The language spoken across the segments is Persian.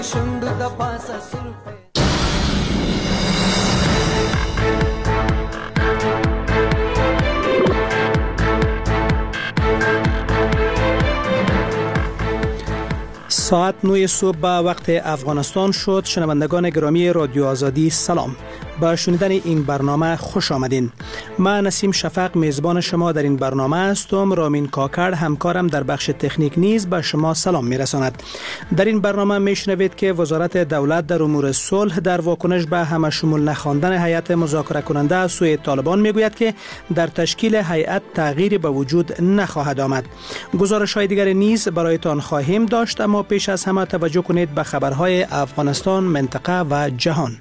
ساعت 9 صبح به وقت افغانستان شد. شنوندگان گرامی رادیو آزادی سلام. با شنیدن این برنامه خوش آمدین. من نسیم شفق میزبان شما در این برنامه هستم. رامین کاکر همکارم در بخش تکنیک نیز به شما سلام میرساند. در این برنامه میشنوید که وزارت دولت در امور صلح در واکنش به همه شمول نخواندن هیئت مذاکره کننده از سوی طالبان میگوید که در تشکیل هیئت تغییری به وجود نخواهد آمد. گزارش های دیگر نیز برایتان خواهیم داشت، اما پیش از همه توجه کنید به خبرهای افغانستان، منطقه و جهان.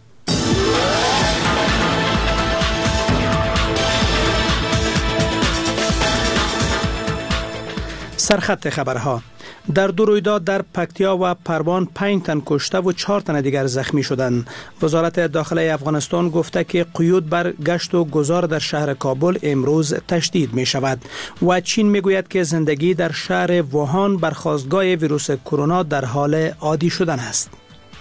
سرخط خبرها: در دو رویداد در پکتیا و پروان 5 تن کشته و 4 تن دیگر زخمی شدند. وزارت داخله افغانستان گفته که قیود بر گشت و گذار در شهر کابل امروز تشدید می شود و چین می گوید که زندگی در شهر ووهان برخاستگاه ویروس کرونا در حال عادی شدن است.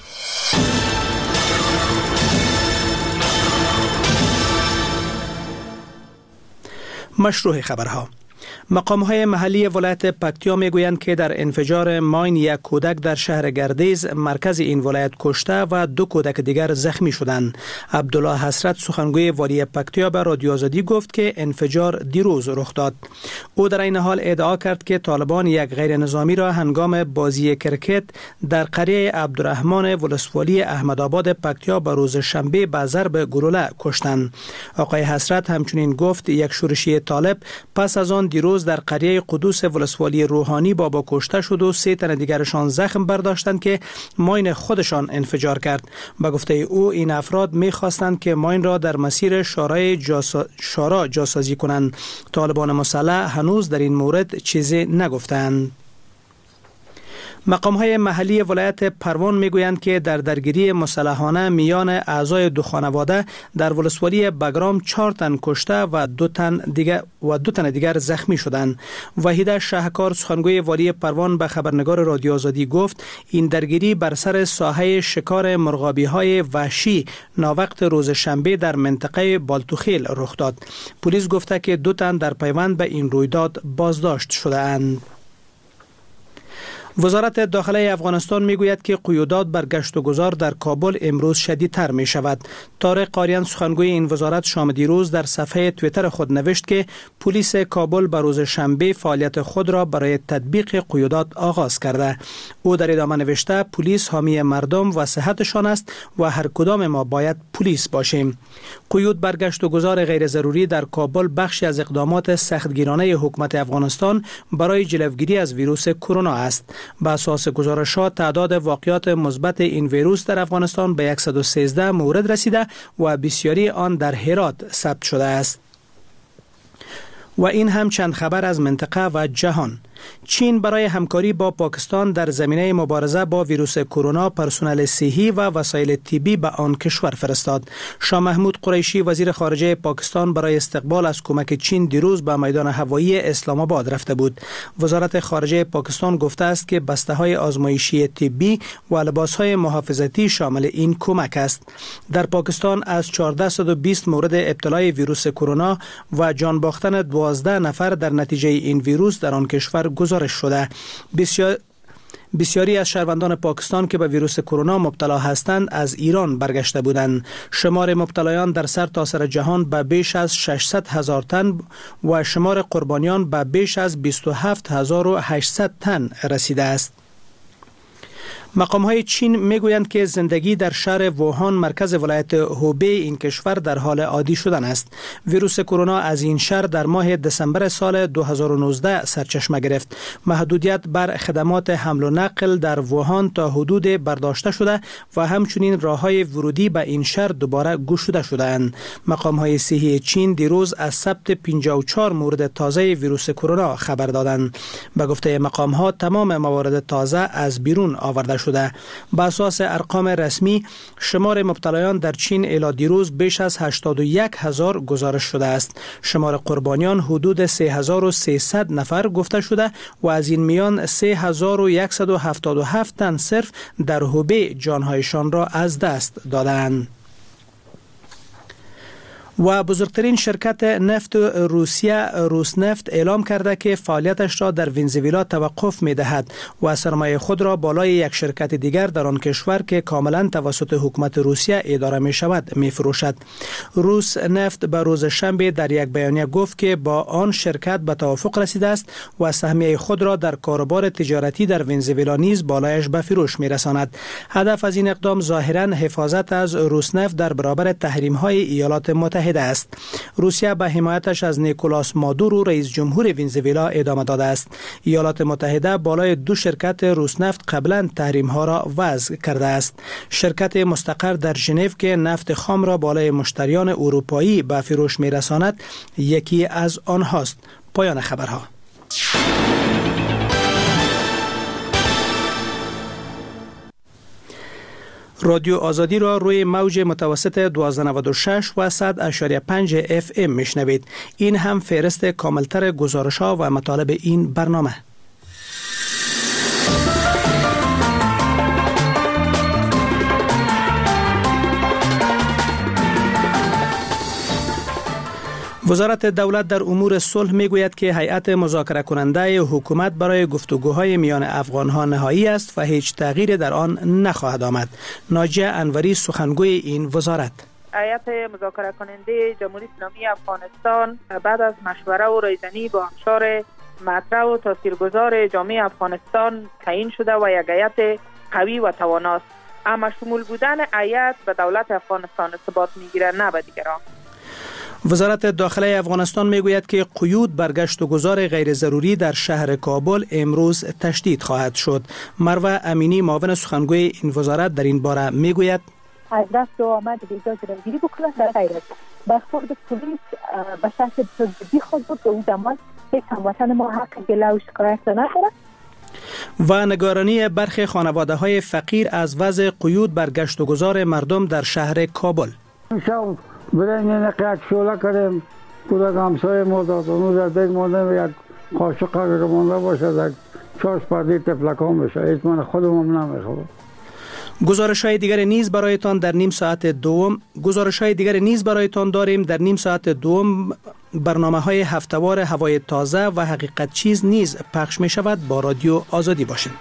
مشروع خبرها: مقام‌های محلی ولایت پکتیا میگویند که در انفجار ماین یک کودک در شهر گردیز مرکز این ولایت کشته و 2 کودک دیگر زخمی شدند. عبدالله حسرت سخنگوی والی پکتیا به رادیو آزادی گفت که انفجار دیروز رخ داد. او در این حال ادعا کرد که طالبان یک غیر نظامی را هنگام بازی کرکت در قریه عبدالرحمن ولسوالی احمدآباد پکتیا به روز شنبه به ضرب گلوله کشتند. آقای حسرت همچنین گفت یک شورشی طالب پس از آن دیروز در قریه قدوس ولسوالی روحانی بابا کشته شد و 3 تن دیگرشان زخم برداشتند که ماین خودشان انفجار کرد. به گفته او این افراد می‌خواستند که ماین را در مسیر شارع جاسازی کنند. طالبان مسلح هنوز در این مورد چیزی نگفتند. مقام‌های محلی ولایت پروان میگویند که در درگیری مسلحانه میان اعضای 2 خانواده در ولسوالی بگرام 4 تن کشته و 2 تن دیگر زخمی شدند. وحیده شهکار سخنگوی والی پروان به خبرنگار رادیو آزادی گفت این درگیری بر سر ساحه شکار مرغابی‌های وحشی ناوقت روز شنبه در منطقه بالتوخیل رخ داد. پلیس گفته که 2 تن در پیوند به این رویداد بازداشت شده‌اند. وزارت داخله افغانستان میگوید که قیودات بر گشت و گذار در کابل امروز شدیدتر می شود. طارق قاریان سخنگوی این وزارت شام دیروز در صفحه توییتر خود نوشت که پلیس کابل به روز شنبه فعالیت خود را برای تطبیق قیودات آغاز کرده. او در ادامه نوشته پلیس حامی مردم و صحتشان است و هر کدام ما باید پلیس باشیم. قیود بر گشت و گذار غیر ضروری در کابل بخشی از اقدامات سختگیرانه حکومت افغانستان برای جلوگیری از ویروس کرونا است. به اساس گزارشات تعداد واقعات مثبت این ویروس در افغانستان به 113 مورد رسیده و بسیاری آن در هرات ثبت شده است. و این هم چند خبر از منطقه و جهان. چین برای همکاری با پاکستان در زمینه مبارزه با ویروس کرونا پرسنل صحی و وسایل طبی به آن کشور فرستاد. شاه محمود قریشی وزیر خارجه پاکستان برای استقبال از کمک چین دیروز به میدان هوایی اسلام آباد رفته بود. وزارت خارجه پاکستان گفته است که بسته‌های آزمایشی طبی و لباس‌های محافظتی شامل این کمک است. در پاکستان از 1420 مورد ابتلای ویروس کرونا و جان باختن 12 نفر در نتیجه این ویروس در آن کشور گزارش شده. بسیاری از شهروندان پاکستان که به ویروس کرونا مبتلا هستند از ایران برگشته بودند. شمار مبتلایان در سرتاسر جهان به بیش از 600,000 تن و شمار قربانیان به بیش از 27,800 تن رسیده است. مقام‌های چین میگویند که زندگی در شهر ووهان مرکز ولایت هوبی این کشور در حال عادی شدن است. ویروس کرونا از این شهر در ماه دسامبر سال 2019 سرچشمه گرفت. محدودیت بر خدمات حمل و نقل در ووهان تا حدود برداشته شده و همچنین راه‌های ورودی به این شهر دوباره گشوده شده‌اند. مقام‌های صحی چین دیروز از ثبت 54 مورد تازه ویروس کرونا خبر دادند. به گفته مقام‌ها تمام موارد تازه از بیرون آورده شده. به اساس ارقام رسمی شمار مبتلایان در چین الی دیروز بیش از 81,000 گزارش شده است. شمار قربانیان حدود 3300 نفر گفته شده و از این میان 3177 تن صرف در هوبی جانهایشان را از دست دادند. و بزرگترین شرکت نفت روسیه روسنفت اعلام کرده که فعالیتش را در ونزوئلا توقف می دهد و سرمایه خود را بالای یک شرکت دیگر در آن کشور که کاملا توسط حکومت روسیه اداره می شود می فروشد. روسنفت به روز شنبه در یک بیانیه گفت که با آن شرکت به توافق رسیده است و سهمیه خود را در کاروبار تجارتی در ونزوئلا نیز بالایش به فروش می رساند. هدف از این اقدام ظاهرا حفاظت از روسنفت در برابر تحریم های ایالات متحده است. روسیه به حمایتش از نیکولاس مادورو رئیس جمهور ونزوئلا ادامه داده است. ایالات متحده بالای دو شرکت روسنفت قبلا تحریم ها را وضع کرده است. شرکت مستقر در ژنو که نفت خام را بالای مشتریان اروپایی به فروش می رساند یکی از آنهاست. پایان خبرها. رادیو آزادی را روی موج متوسط 1296 و 100.5 FM میشنوید. این هم فهرست کاملتر گزارش‌ها و مطالب این برنامه. وزارت دولت در امور صلح میگوید که هیئت مذاکره کننده حکومت برای گفتگوهای میان افغانها نهایی است و هیچ تغییری در آن نخواهد آمد. ناجیه انوری سخنگوی این وزارت: هیئت مذاکره کننده جمهوری اسلامی افغانستان بعد از مشوره و رایزنی با اقشار مطرح و تاثیرگذار جامعه افغانستان تعیین شده و یک هیئت قوی و تواناست. اما شمول بودن هیئت به دولت افغانستان ثبات میگیره، نه به دیگران. وزارت داخله افغانستان میگوید که قیود بر گشت و گذار غیر ضروری در شهر کابل امروز تشدید خواهد شد. مروه امینی معاون سخنگوی این وزارت در این باره میگوید: از دست آمد ویزا جلوگیری بکنند در غیر از برخورد پلیس به شکل جدی خود بود. به اون زمان هیچ هموطن ما حق گله و شکایت نداره. و نگرانی برخی خانواده‌های فقیر از وضع قیود بر گشت و گذار مردم در شهر کابل. برای نقیق شوله کردیم کودک همسای ما داد اونو در دیگ مانده یک قاشق اگر مانده باشد یک چاش پردی تفلک هم بشه. ایت من خودم هم نمیخوام. گزارش‌های دیگر نیز برایتان داریم. در نیم ساعت دوم برنامه‌های هفته‌وار هوای تازه و حقیقت چیز نیز پخش می شود. با رادیو آزادی باشین.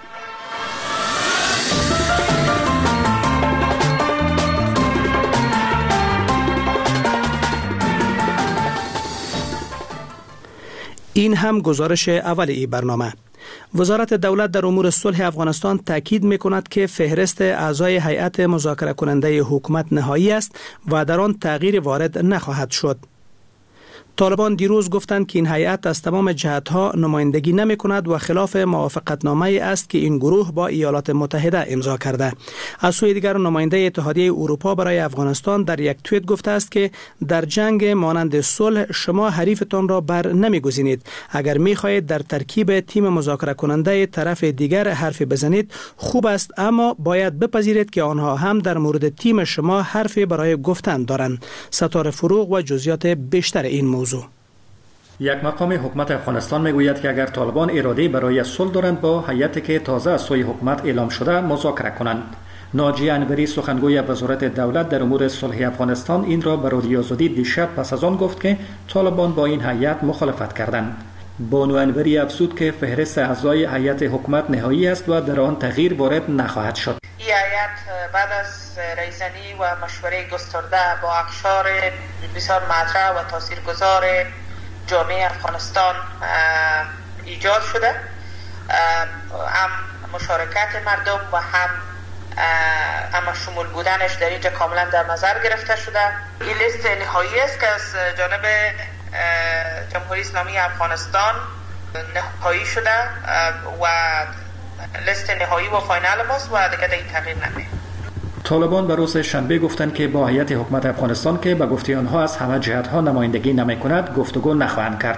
این هم گزارش اول ای برنامه. وزارت دولت در امور صلح افغانستان تاکید می‌کند که فهرست اعضای هیئت مذاکره کننده حکومت نهایی است و در آن تغییر وارد نخواهد شد. طالبان دیروز گفتند که این هیئت از تمام جهت‌ها نمایندگی نمی‌کند و خلاف موافقتنامه‌ای است که این گروه با ایالات متحده امضا کرده. از سوی دیگر نماینده اتحادیه اروپا برای افغانستان در یک توییت گفته است که در جنگ مانند صلح شما حریفتان را بر نمی‌گزینید. اگر می‌خواهید در ترکیب تیم مذاکره کننده طرف دیگر حرف بزنید خوب است، اما باید بپذیرید که آنها هم در مورد تیم شما حرفی برای گفتن دارند. ستاره فروغ و جزئیات بیشتر این موضوع. یک مقام حکومت افغانستان میگوید که اگر طالبان اراده برای صلح دارند با هیئتی که تازه از سوی حکومت اعلام شده مذاکره کنند. ناجیه انوری سخنگوی وزارت دولت در امور صلح افغانستان این را به رادیو آزادی دیشب پس از آن گفت که طالبان با این هیئت مخالفت کردند. بانو انوری افزود که فهرست اعضای هیئت حکومت نهایی است و در آن تغییر وارد نخواهد شد. این هیئت بعد از رایزنی و مشوره گسترده با اقشار بسیار مطرح و تاثیرگذار جامعه افغانستان ایجاد شده. هم مشارکت مردم و هم اما شمول بودنش در اینجا کاملا در نظر گرفته شده. این لیست نهایی است که از جانب جمهوری اسلامی افغانستان نهایی شده و لیست نهایی و فاینال ماست و دیگه این تغییر نمی‌کنه. طالبان به روز شنبه گفتند که با هیئت حکومت افغانستان که به گفته آنها از همه جهت‌ها نمایندگی نمی‌کند گفتگو نخواهند کرد.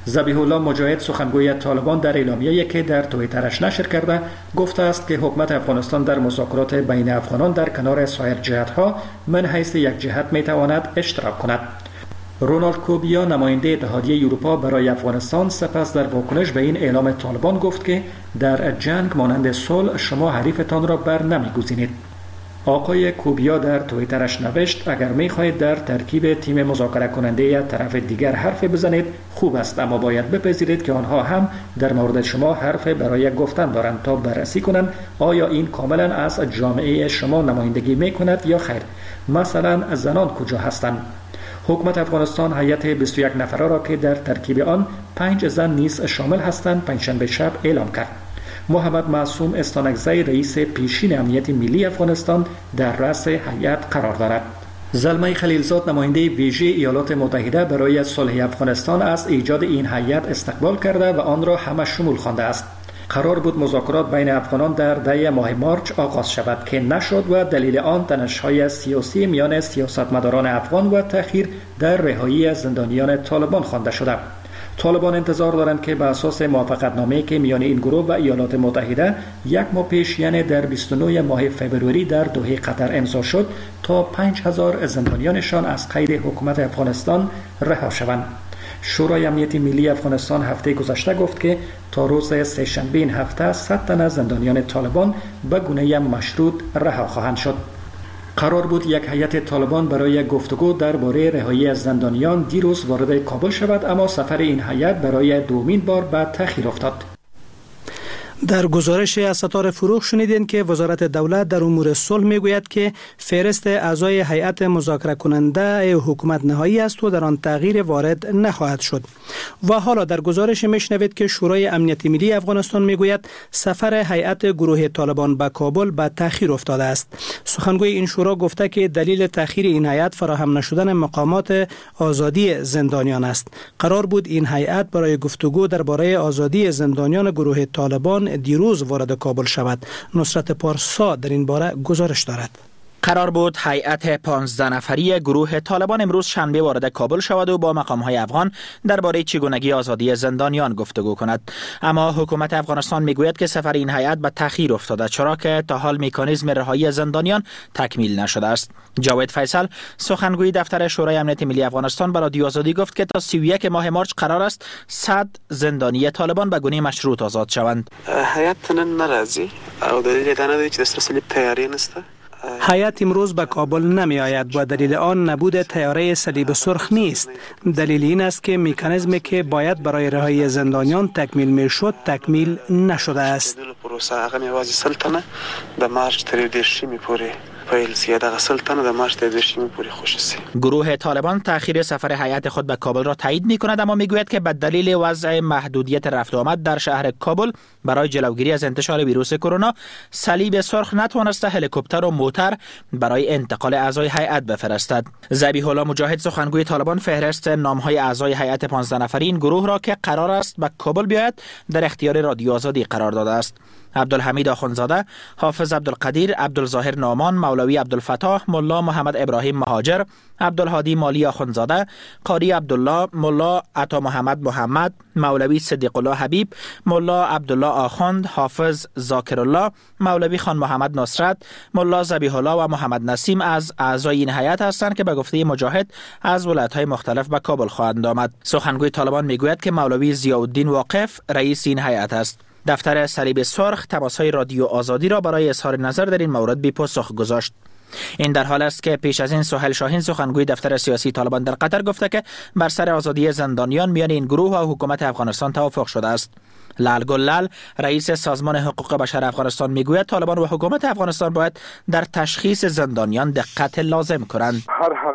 ذبیح الله مجاهد سخنگوی طالبان در اعلامیه‌ای که در توییترش نشر کرده گفته است که حکومت افغانستان در مذاکرات بین افغانان در کنار سایر جهت‌ها من حیث یک جهت می‌تواند اشتراک کند. رونالد کوبیا نماینده اتحادیه اروپا برای افغانستان سپس در واکنش به این اعلام طالبان گفت که در جنگ مانند صلح شما حریفتان را بر نمی‌گزینید. آقای کوبیا در توییترش نوشت اگر می‌خواهید در ترکیب تیم مذاکره کننده یا طرف دیگر حرف بزنید خوب است، اما باید بپذیرید که آنها هم در مورد شما حرف برای گفتن دارند تا بررسی کنند آیا این کاملا از جامعه شما نمایندگی می‌کند یا خیر. مثلا زنان کجا هستند؟ حکومت افغانستان هیئت 21 نفره را که در ترکیب آن 5 زن نیز شامل هستند پنجشنبه شب اعلام کرد. محمد معصوم استانکزی رئیس پیشین امنیت ملی افغانستان در رأس هیئت قرار دارد. زلمه خلیلزاد نماینده ویژه ایالات متحده برای صلح افغانستان از ایجاد این هیئت استقبال کرده و آن را همه شمول خوانده است. قرار بود مذاکرات بین افغانان در 10 ماه مارچ آغاز شود که نشد و دلیل آن تنش‌های سیاسی میان سیاستمداران افغان و تأخیر در رهایی زندانیان طالبان خوانده شده. طالبان انتظار دارند که به اساس موافقتنامه‌ای که میان این گروه و ایالات متحده یک ماه پیش یعنی در 29 ماه فوریه در دوحه قطر امضا شد تا 5000 زندانیانشان از قید حکومت افغانستان رها شوند. شورای امنیت ملی افغانستان هفته گذشته گفت که تا روز سه‌شنبه این هفته 100 تن از زندانیان طالبان به گونه مشروط رها خواهند شد. قرار بود یک هیئت طالبان برای گفتگو درباره رهایی از زندانیان دیروز وارد کابل شود، اما سفر این هیئت برای دومین بار به تأخیر افتاد. در گزارش از ستاره فروغ شنیدین که وزارت دولت در امور صلح میگوید که فهرست اعضای هیئت مذاکره کننده حکومت نهایی است و در آن تغییر وارد نخواهد شد. و حالا در گزارش میشنوید که شورای امنیت ملی افغانستان میگوید سفر هیئت گروه طالبان به کابل به تأخیر افتاده است. سخنگوی این شورا گفته که دلیل تأخیر این هیئت فراهم نشدن مقامات آزادی زندانیان است. قرار بود این هیئت برای گفتگو درباره آزادی زندانیان گروه طالبان دیروز وارد کابل شود. نصرت پارسا در این باره گزارش دارد. قرار بود هیئت 15 نفری گروه طالبان امروز شنبه وارد کابل شود و با مقام‌های افغان درباره چگونگی آزادی زندانیان گفتگو کند، اما حکومت افغانستان میگوید که سفر این هیئت به تأخیر افتاده چرا که تا حال مکانیزم رهایی زندانیان تکمیل نشده است. جاوید فیصل سخنگوی دفتر شورای امنیت ملی افغانستان به رادیو آزادی گفت که تا 31 ماه مارچ قرار است 100 زندانی طالبان به گونه مشروط آزاد شوند. هیئت ناراضی او دلیل دانه چې د تیاری نسته. هیئت امروز به کابل نمی آید و دلیل آن نبود تیاره صلیب سرخ نیست. دلیل این است که مکانیزمی که باید برای رهایی زندانیان تکمیل می شد تکمیل نشده است. پروسه هغه میوازی سلطنه د مارچ تر 10 می پوری پیل سیاده سلطنه د مارچ تر 10 می پوری خوشسی. گروه طالبان تأخیر سفر هیئت خود به کابل را تایید می کند، اما می گوید که به دلیل وضع محدودیت رفت و آمد در شهر کابل برای جلوگیری از انتشار ویروس کرونا صلیب سرخ نتوانسته هلیکوپتر و موتر برای انتقال اعضای هیئت بفرستد. ذبیح الله مجاهد سخنگوی طالبان فهرست نام‌های اعضای هیئت 15 نفری این گروه را که قرار است به کابل بیاید در اختیار رادیو آزادی قرار داده است. عبدالحمید آخوندزاده، حافظ عبدالقدیر، عبدالظاهر نعمان، مولوی عبدالفتاح، ملا محمد ابراهیم مهاجر، عبدالهادی مالی آخوندزاده، قاری عبدالله، ملا عطا محمد، مولوی صدیق الله حبیب، ملا عبدالله آخوند، حافظ ذاکر الله، مولوی خان محمد نصرت، ملا ذبیح الله و محمد نسیم از اعضای این هیئت هستند که به گفته مجاهد از ولایت‌های مختلف به کابل خواهند آمد. سخنگوی طالبان میگوید که مولوی ضیاءالدین واقف رئیس این هیئت است. دفتر صلیب سرخ تماس‌های رادیو آزادی را برای اظهار نظر در این مورد بی پاسخ گذاشت. این در حال است که پیش از این سهیل شاهین سخنگوی دفتر سیاسی طالبان در قطر گفته که بر سر آزادی زندانیان میان این گروه و حکومت افغانستان توافق شده است. لال گلال رئیس سازمان حقوق بشر افغانستان میگوید طالبان و حکومت افغانستان باید در تشخیص زندانیان دقت لازم کنند.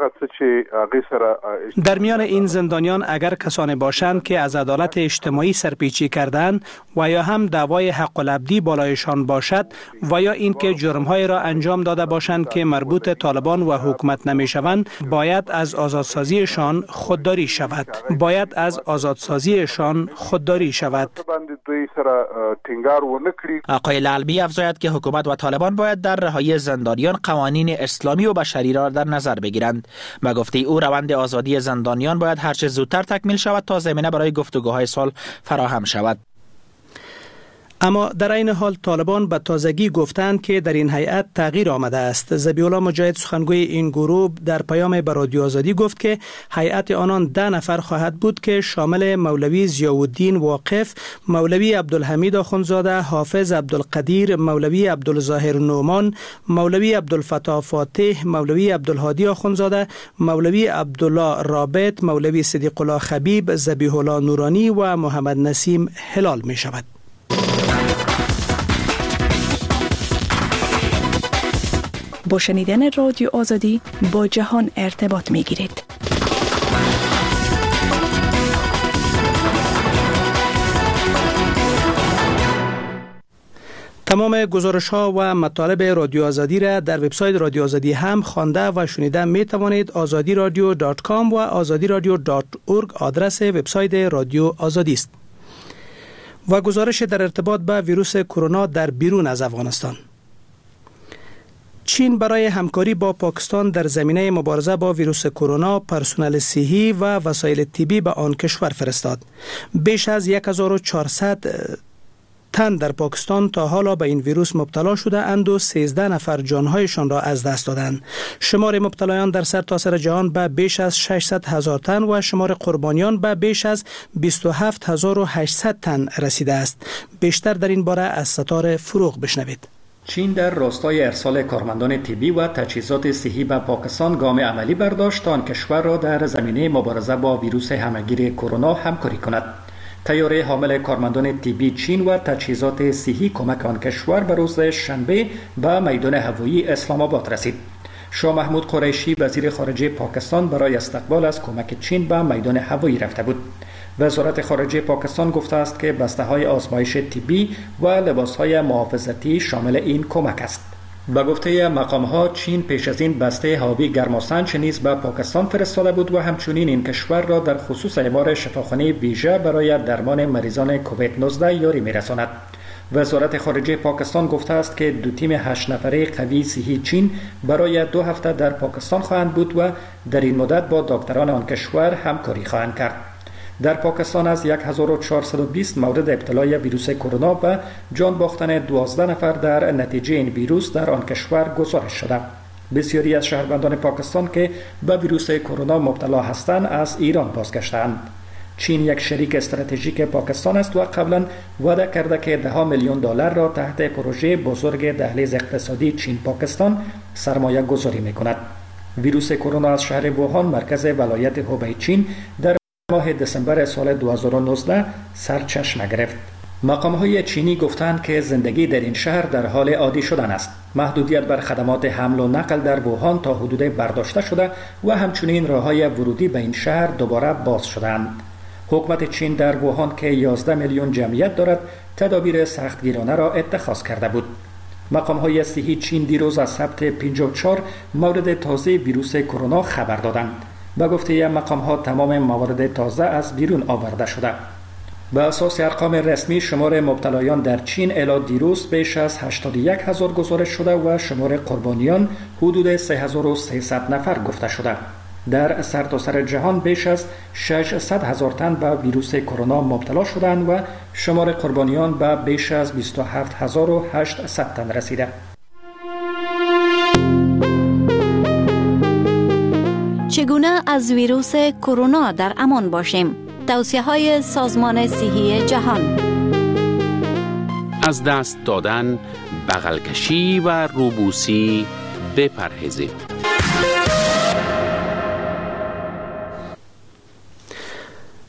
در میان این زندانیان اگر کسانی باشند که از عدالت اجتماعی سرپیچی کردند و یا هم دعوای حق العبدی بالایشان باشد و یا اینکه جرم‌های را انجام داده باشند که مربوط طالبان و حکومت نمی شوند باید از آزادسازیشان خودداری شود. آقای لعلبی افزاید که حکومت و طالبان باید در رهایی زندانیان قوانین اسلامی و بشری را در نظر بگیرند. به گفته او روند آزادی زندانیان باید هرچه زودتر تکمیل شود تا زمینه برای گفتگوهای صلح فراهم شود. اما در این حال طالبان به تازگی گفتند که در این هیئت تغییر آمده است. ذبیح الله مجاهد سخنگوی این گروه در پیام به رادیو آزادی گفت که هیئت آنان 10 نفر خواهد بود که شامل مولوی ضیاءالدین واقف، مولوی عبدالحمید آخوندزاده، حافظ عبدالقدیر، مولوی عبدالظاهر نعمان، مولوی عبدالفتاح فاتح، مولوی عبدالهادی آخوندزاده، مولوی عبدالله رابط، مولوی صدیق الله خبیب، ذبیح الله نورانی و محمد نسیم هلال می شود. با شنیدن رادیو آزادی با جهان ارتباط می گیرید. تمام گزارش‌ها و مطالب رادیو آزادی را در وبسایت رادیو آزادی هم خوانده و شنیده می توانید. azadiradio.com و azadiradio.org آدرس وبسایت رادیو آزادی است. و گزارش در ارتباط با ویروس کرونا در بیرون از افغانستان. چین برای همکاری با پاکستان در زمینه مبارزه با ویروس کرونا پرسنل صحی و وسایل طبی به آن کشور فرستاد. بیش از 1400 تن در پاکستان تا حالا به این ویروس مبتلا شده اند و 13 نفر جانهایشان را از دست دادند. شمار مبتلایان در سرتاسر جهان به بیش از 600,000 تن و شمار قربانیان به بیش از 27800 تن رسیده است. بیشتر در این باره از ستاره فروغ بشنوید. چین در راستای ارسال کارمندان طبی و تجهیزات صحی به پاکستان گام عملی برداشت تا آن کشور را در زمینه مبارزه با ویروس همهگیر کرونا همکاری کند. طیاره حامل کارمندان طبی چین و تجهیزات صحی کمک آن کشور به روز شنبه به میدان هوایی اسلام آباد رسید. شاه محمود قریشی وزیر خارجه پاکستان برای استقبال از کمک چین به میدان هوایی رفته بود. وزارت خارجه پاکستان گفته است که بسته‌های آزمایش طبی و لباس‌های محافظتی شامل این کمک است. به گفته مقام‌ها چین پیش از این بسته هاوی گرماسنج نیز به پاکستان فرستاده بود و همچنین این کشور را در خصوص اعمار شفاخانه ویژه برای درمان مریضان کووید 19 یاری می‌رساند. وزارت خارجه پاکستان گفته است که 2 تیم 8 نفره قوی صحی چین برای 2 هفته در پاکستان خواهند بود و در این مدت با دکتران آن کشور همکاری خواهند کرد. در پاکستان از 1420 مورد ابتلای ویروس کرونا و جان باختن 12 نفر در نتیجه این ویروس در آن کشور گزارش شده. بسیاری از شهروندان پاکستان که به ویروس کرونا مبتلا هستند از ایران بازگشتند. چین یک شریک استراتژیک پاکستان است و قبلا وعده کرده که $10 میلیون را تحت پروژه بزرگ دهلیز اقتصادی چین پاکستان سرمایه گذاری می کند. ویروس کرونا از شهر ووهان مرکز ولایت هوبی چین در ماه دسامبر سال 2019 سرچشمه گرفت. مقام‌های چینی گفتند که زندگی در این شهر در حال عادی شدن است. محدودیت بر خدمات حمل و نقل در ووهان تا حدود برداشته شده و همچنین راه‌های ورودی به این شهر دوباره باز شدند. حکومت چین در ووهان که 11 میلیون جمعیت دارد تدابیر سختگیرانه را اتخاذ کرده بود. مقام‌های صحی چین دیروز از ثبت 54 مورد تازه ویروس کرونا خبر دادند. به گفته مقام‌ها تمام موارد تازه از بیرون آورده شده. به اساس ارقام رسمی شمار مبتلایان در چین الی دیروز بیش از 81,000 گزارش شده و شمار قربانیان حدود 3300 نفر گفته شده. در سرتاسر جهان بیش از 600,000 تن به ویروس کرونا مبتلا شدند و شمار قربانیان به بیش از 27800 تن رسیده. چگونه از ویروس کرونا در امان باشیم؟ توصیه‌های سازمان صحی جهان. از دست دادن، بغل کشی و روبوسی بپرهیزید.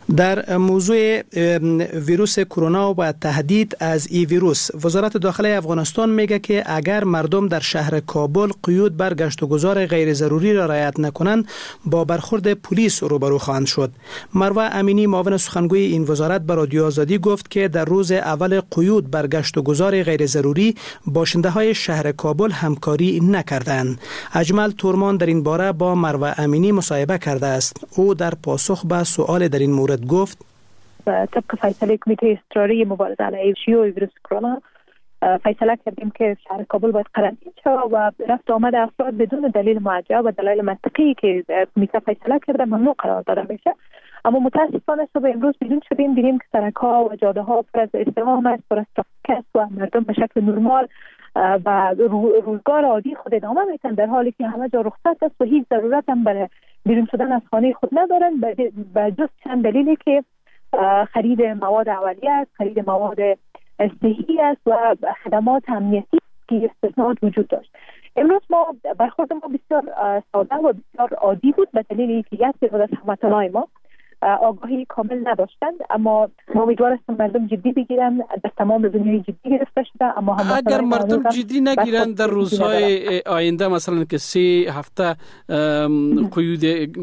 در موضوع ویروس کرونا و تهدید از این ویروس، وزارت داخله افغانستان میگه که اگر مردم در شهر کابل قیود بر گشت و گذار غیر ضروری را رعایت نکنند با برخورد پلیس روبرو خواهند شد. مروه امینی معاون سخنگوی این وزارت به رادیو آزادی گفت که در روز اول قیود بر گشت و گذار غیر ضروری باشنده های شهر کابل همکاری نکردند. اجمل تورمان در این باره با مروه امینی مصاحبه کرده است. او در پاسخ به سوال در این مورد گفت طبق فیصله کمیته اضطراری مبارزه علیه شیوع ویروس کرونا فیصله کردیم که شهر کابل باید قرنطینه شود و رفت آمد افراد بدون دلیل معجزه و دلایل منطقی که کمیته فیصله کرده ممنوع قرار داده میشه. اما متاسفانه صبح امروز بیرون شدیم دیدیم که سرک‌ها و جاده‌ها پر از ازدحام است، پر از ترافیک است و مردم به شکل نرمال و روزگار عادی خود ادامه میتن، در حالی که همه جا رخصت است و هیچ ضرورت هم برای بیرون شدن از خانه خود ندارن به جز چند دلیلی که خرید مواد اولیه است، خرید مواد صحی است و خدمات امنیتی که استثناءات وجود داشت. امروز برخورد ما بسیار ساده و بسیار عادی بود به دلیل اینکه یک تعداد از هموطنان ما آگاهی کامل نداشتند، اما ما امیدوار هستیم مردم جدی بگیرن. در تمام دنیای جدی گرفته شده، اما اگر مردم جدی نگیرن در روزهای آینده، مثلا که 3 هفته قیود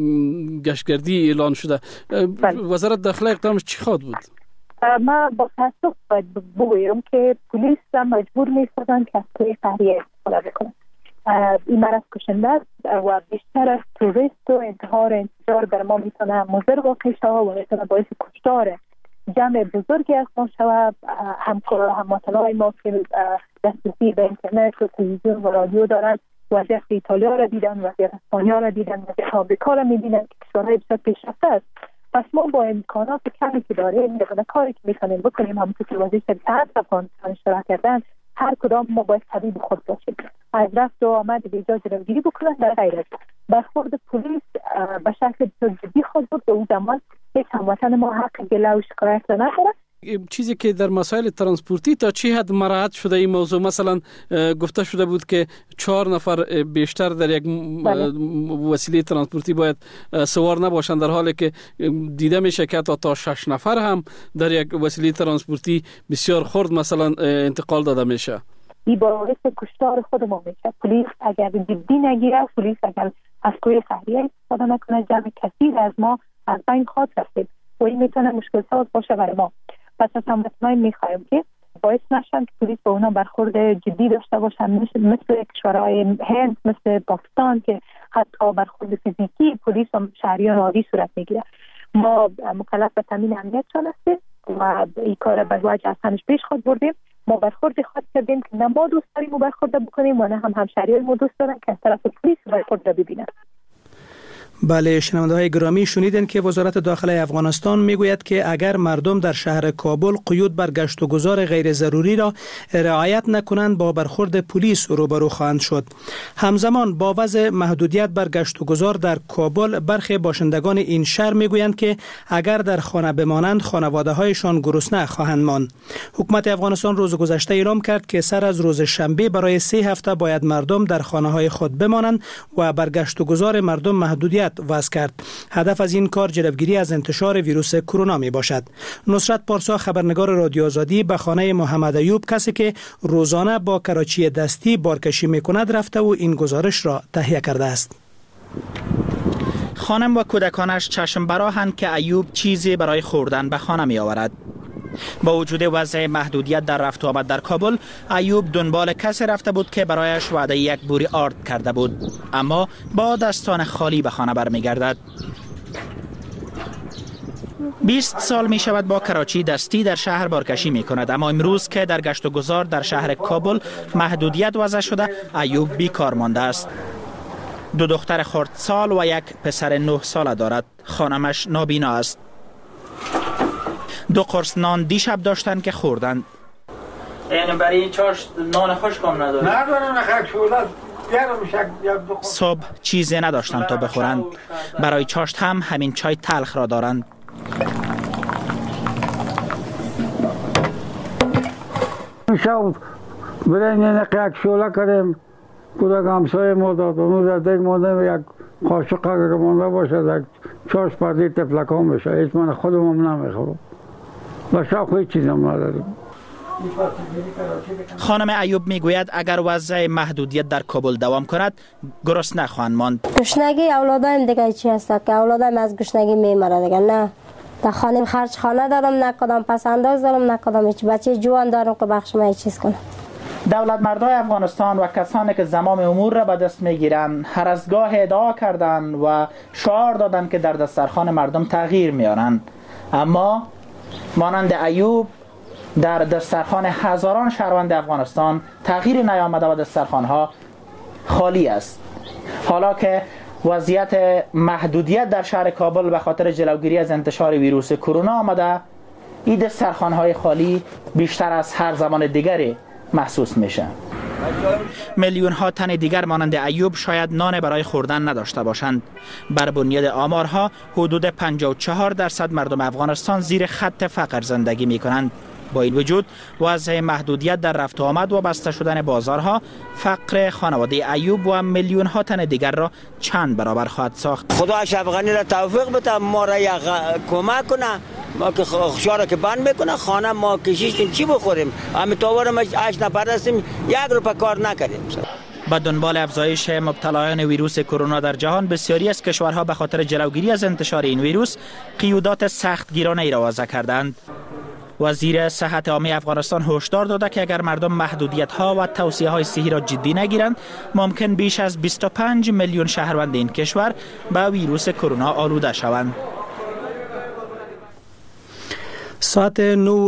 گشتگردی اعلان شده، وزارت داخله اقدامش چی خواهد بود؟ ما با تاسف باید بگویم که پلیس مجبور می‌سازن که از توی فهریه استفاده بکنن. این مرض کشنده است و بیشتر از توریست و انتحار انتشار در ما میتونه مضر واقع شود و میتونه باعث کشتار جمع بزرگی از ما شود. هموطنان ما که دسترسی به اینترنت و تلویزیون و رادیو دارن وضعیت ایتالیا را دیدن، وضعیت اسپانیا را دیدن، وضعیت آمریکا را میبینن که کشورهای بسیار پیشرفته است. پس ما با امکانات کمی که داریم و کاری که میتونیم بکنیم، همونطور که وزیر صحت افغانستان اشاره کردن، هر کدام ما باید طبیب خود باشیم. از رفت و آمد به ایجاد جلوگیری بکنن در غیر از برخورد پلیس به شکل بسیار جدی خود بود. به اون زمان هیچ هموطن ما حق گله و شکایت را نداره. چیزی که در مسائل ترانسپورتی تا چه حد مراعات شده این موضوع؟ مثلا گفته شده بود که 4 نفر بیشتر در یک وسیله ترانسپورتی باید سوار نباشند، در حالی که دیده میشه که تا 6 نفر هم در یک وسیله ترانسپورتی بسیار خرد مثلا انتقال داده میشه. این باعث کشتار خود ما میشه. پلیس اگر جدی نگیره، پلیس اگر از کوی فهریه استفاده نکنه، جمع کثیر از ما از بین خواهد رفت و این میتونه مشکل ساز باشه برای ما. پس از هموطنان میخوایم که باعث نشن که پلیس با اونا برخورد جدی داشته باشن، مثل کشورهای هند، مثل پاکستان که حتی برخورد فیزیکی پلیس و شهریان عادی صورت میگیره. ما مکلف به تامین امنیتشان هستیم و این کار به وجه از همش پیش خود بردیم. ما برخورد خود کردیم که نه ما دوست داریم برخورد بکنیم و نه هم همشهریان ما دوست دارن که از طرف پلیس برخورد ببینن. بله، شنونده‌های گرامی، شنیدن که وزارت داخله افغانستان میگوید که اگر مردم در شهر کابل قیود بر گشت و گذار غیر ضروری را رعایت نکنند با برخورد پلیس روبرو خواهند شد. همزمان با وضع محدودیت بر گشت و گذار در کابل، برخی باشندگان این شهر میگویند که اگر در خانه بمانند خانواده‌هایشان گرسنه خواهند ماند. حکومت افغانستان روز گذشته اعلام کرد که سر از روز شنبه برای 3 هفته باید مردم در خانه‌های خود بمانند و بر گشت و گذار مردم محدودیت وضع کرد. هدف از این کار جلوگیری از انتشار ویروس کرونا می باشد. نصرت پارسا، خبرنگار رادیو آزادی، به خانه محمد ایوب، کسی که روزانه با کراچی دستی بارکشی می کند، رفته و این گزارش را تهیه کرده است. خانم و کودکانش چشم براهند که ایوب چیزی برای خوردن به خانه می آورد. با وجود وضع محدودیت در رفت و آمد در کابل، ایوب دنبال کسی رفته بود که برایش وعده یک بوری آرد کرده بود، اما با دستان خالی به خانه برمیگردد. 20 سال می شود با کراچی دستی در شهر بارکشی می کند، اما امروز که در گشت و گذار در شهر کابل محدودیت وضع شده، ایوب بیکار مانده است. 2 دختر خردسال و 1 پسر 9 ساله دارد. خانمش نابینا است. 2 قرص نان دیشب داشتند که خوردند. یعنی برای این چاش نان خشک هم نداره؟ ندارم، نخک شده. صبح چیزی نداشتند تا بخورند. برای چاشت هم همین چای تلخ را دارند. شب برای نقیق شوله کردیم، کودک همسایه ما داد، اونو در دیگ ماندیم یک قاشق اگر مانده باشه یک چاش پردی تفلکان بشه. هیچ من خودم نمیخورم و شاق هیچ چیزم نداریم. خانم ایوب میگوید اگر وضع محدودیت در کابل دوام کند گرسنه خواهند ماند. گشنگی اولادایم دیگه چی هست که اولادایم از گشنگی میمره دیگه. نه در خانه خرج خانه دارم، نه کدام پس انداز دارم، نه کدام هیچ بچه جوان دارم که بخش من چیز کنم. دولت مردای افغانستان و کسانی که زمام امور را به دست میگیرند هر از گاه ادعا کردند و شعار دادند که در دسترخوان مردم تغییر میارند، اما مانند ایوب در دسترخوان هزاران شهروند افغانستان تغییری نیامده و دسترخوانها خالی است. حالا که وضعیت محدودیت در شهر کابل به خاطر جلوگیری از انتشار ویروس کرونا آمده، این دسترخوانهای خالی بیشتر از هر زمان دیگری محسوس میشه. میلیون ها تن دیگر مانند ایوب شاید نان برای خوردن نداشته باشند. بر بنیاد آمارها حدود 54% مردم افغانستان زیر خط فقر زندگی می کنند. با این وجود وضع محدودیت در رفت و آمد و بسته شدن بازارها فقر خانواده ایوب و میلیون ها تن دیگر را چند برابر خواهد ساخت. خدا اشرف غنی را توفیق بده، ما را کمک کنه، ما که خشارا که بند میکنه خانه ما کشیشتیم چی بخوریم؟ همین طورم 8 نفر هستیم 1 روپیه کار نکردیم. با دنبال افزایش مبتلایان ویروس کرونا در جهان، بسیاری از کشورها به خاطر جلوگیری از انتشار این ویروس قیودات سختگیرانه ای را وضع کردند. وزیر صحت عامه افغانستان هشدار داده که اگر مردم محدودیت‌ها و توصیه‌های صحی را جدی نگیرند، ممکن بیش از 25 میلیون شهروند این کشور به ویروس کرونا آلوده شوند. ساعت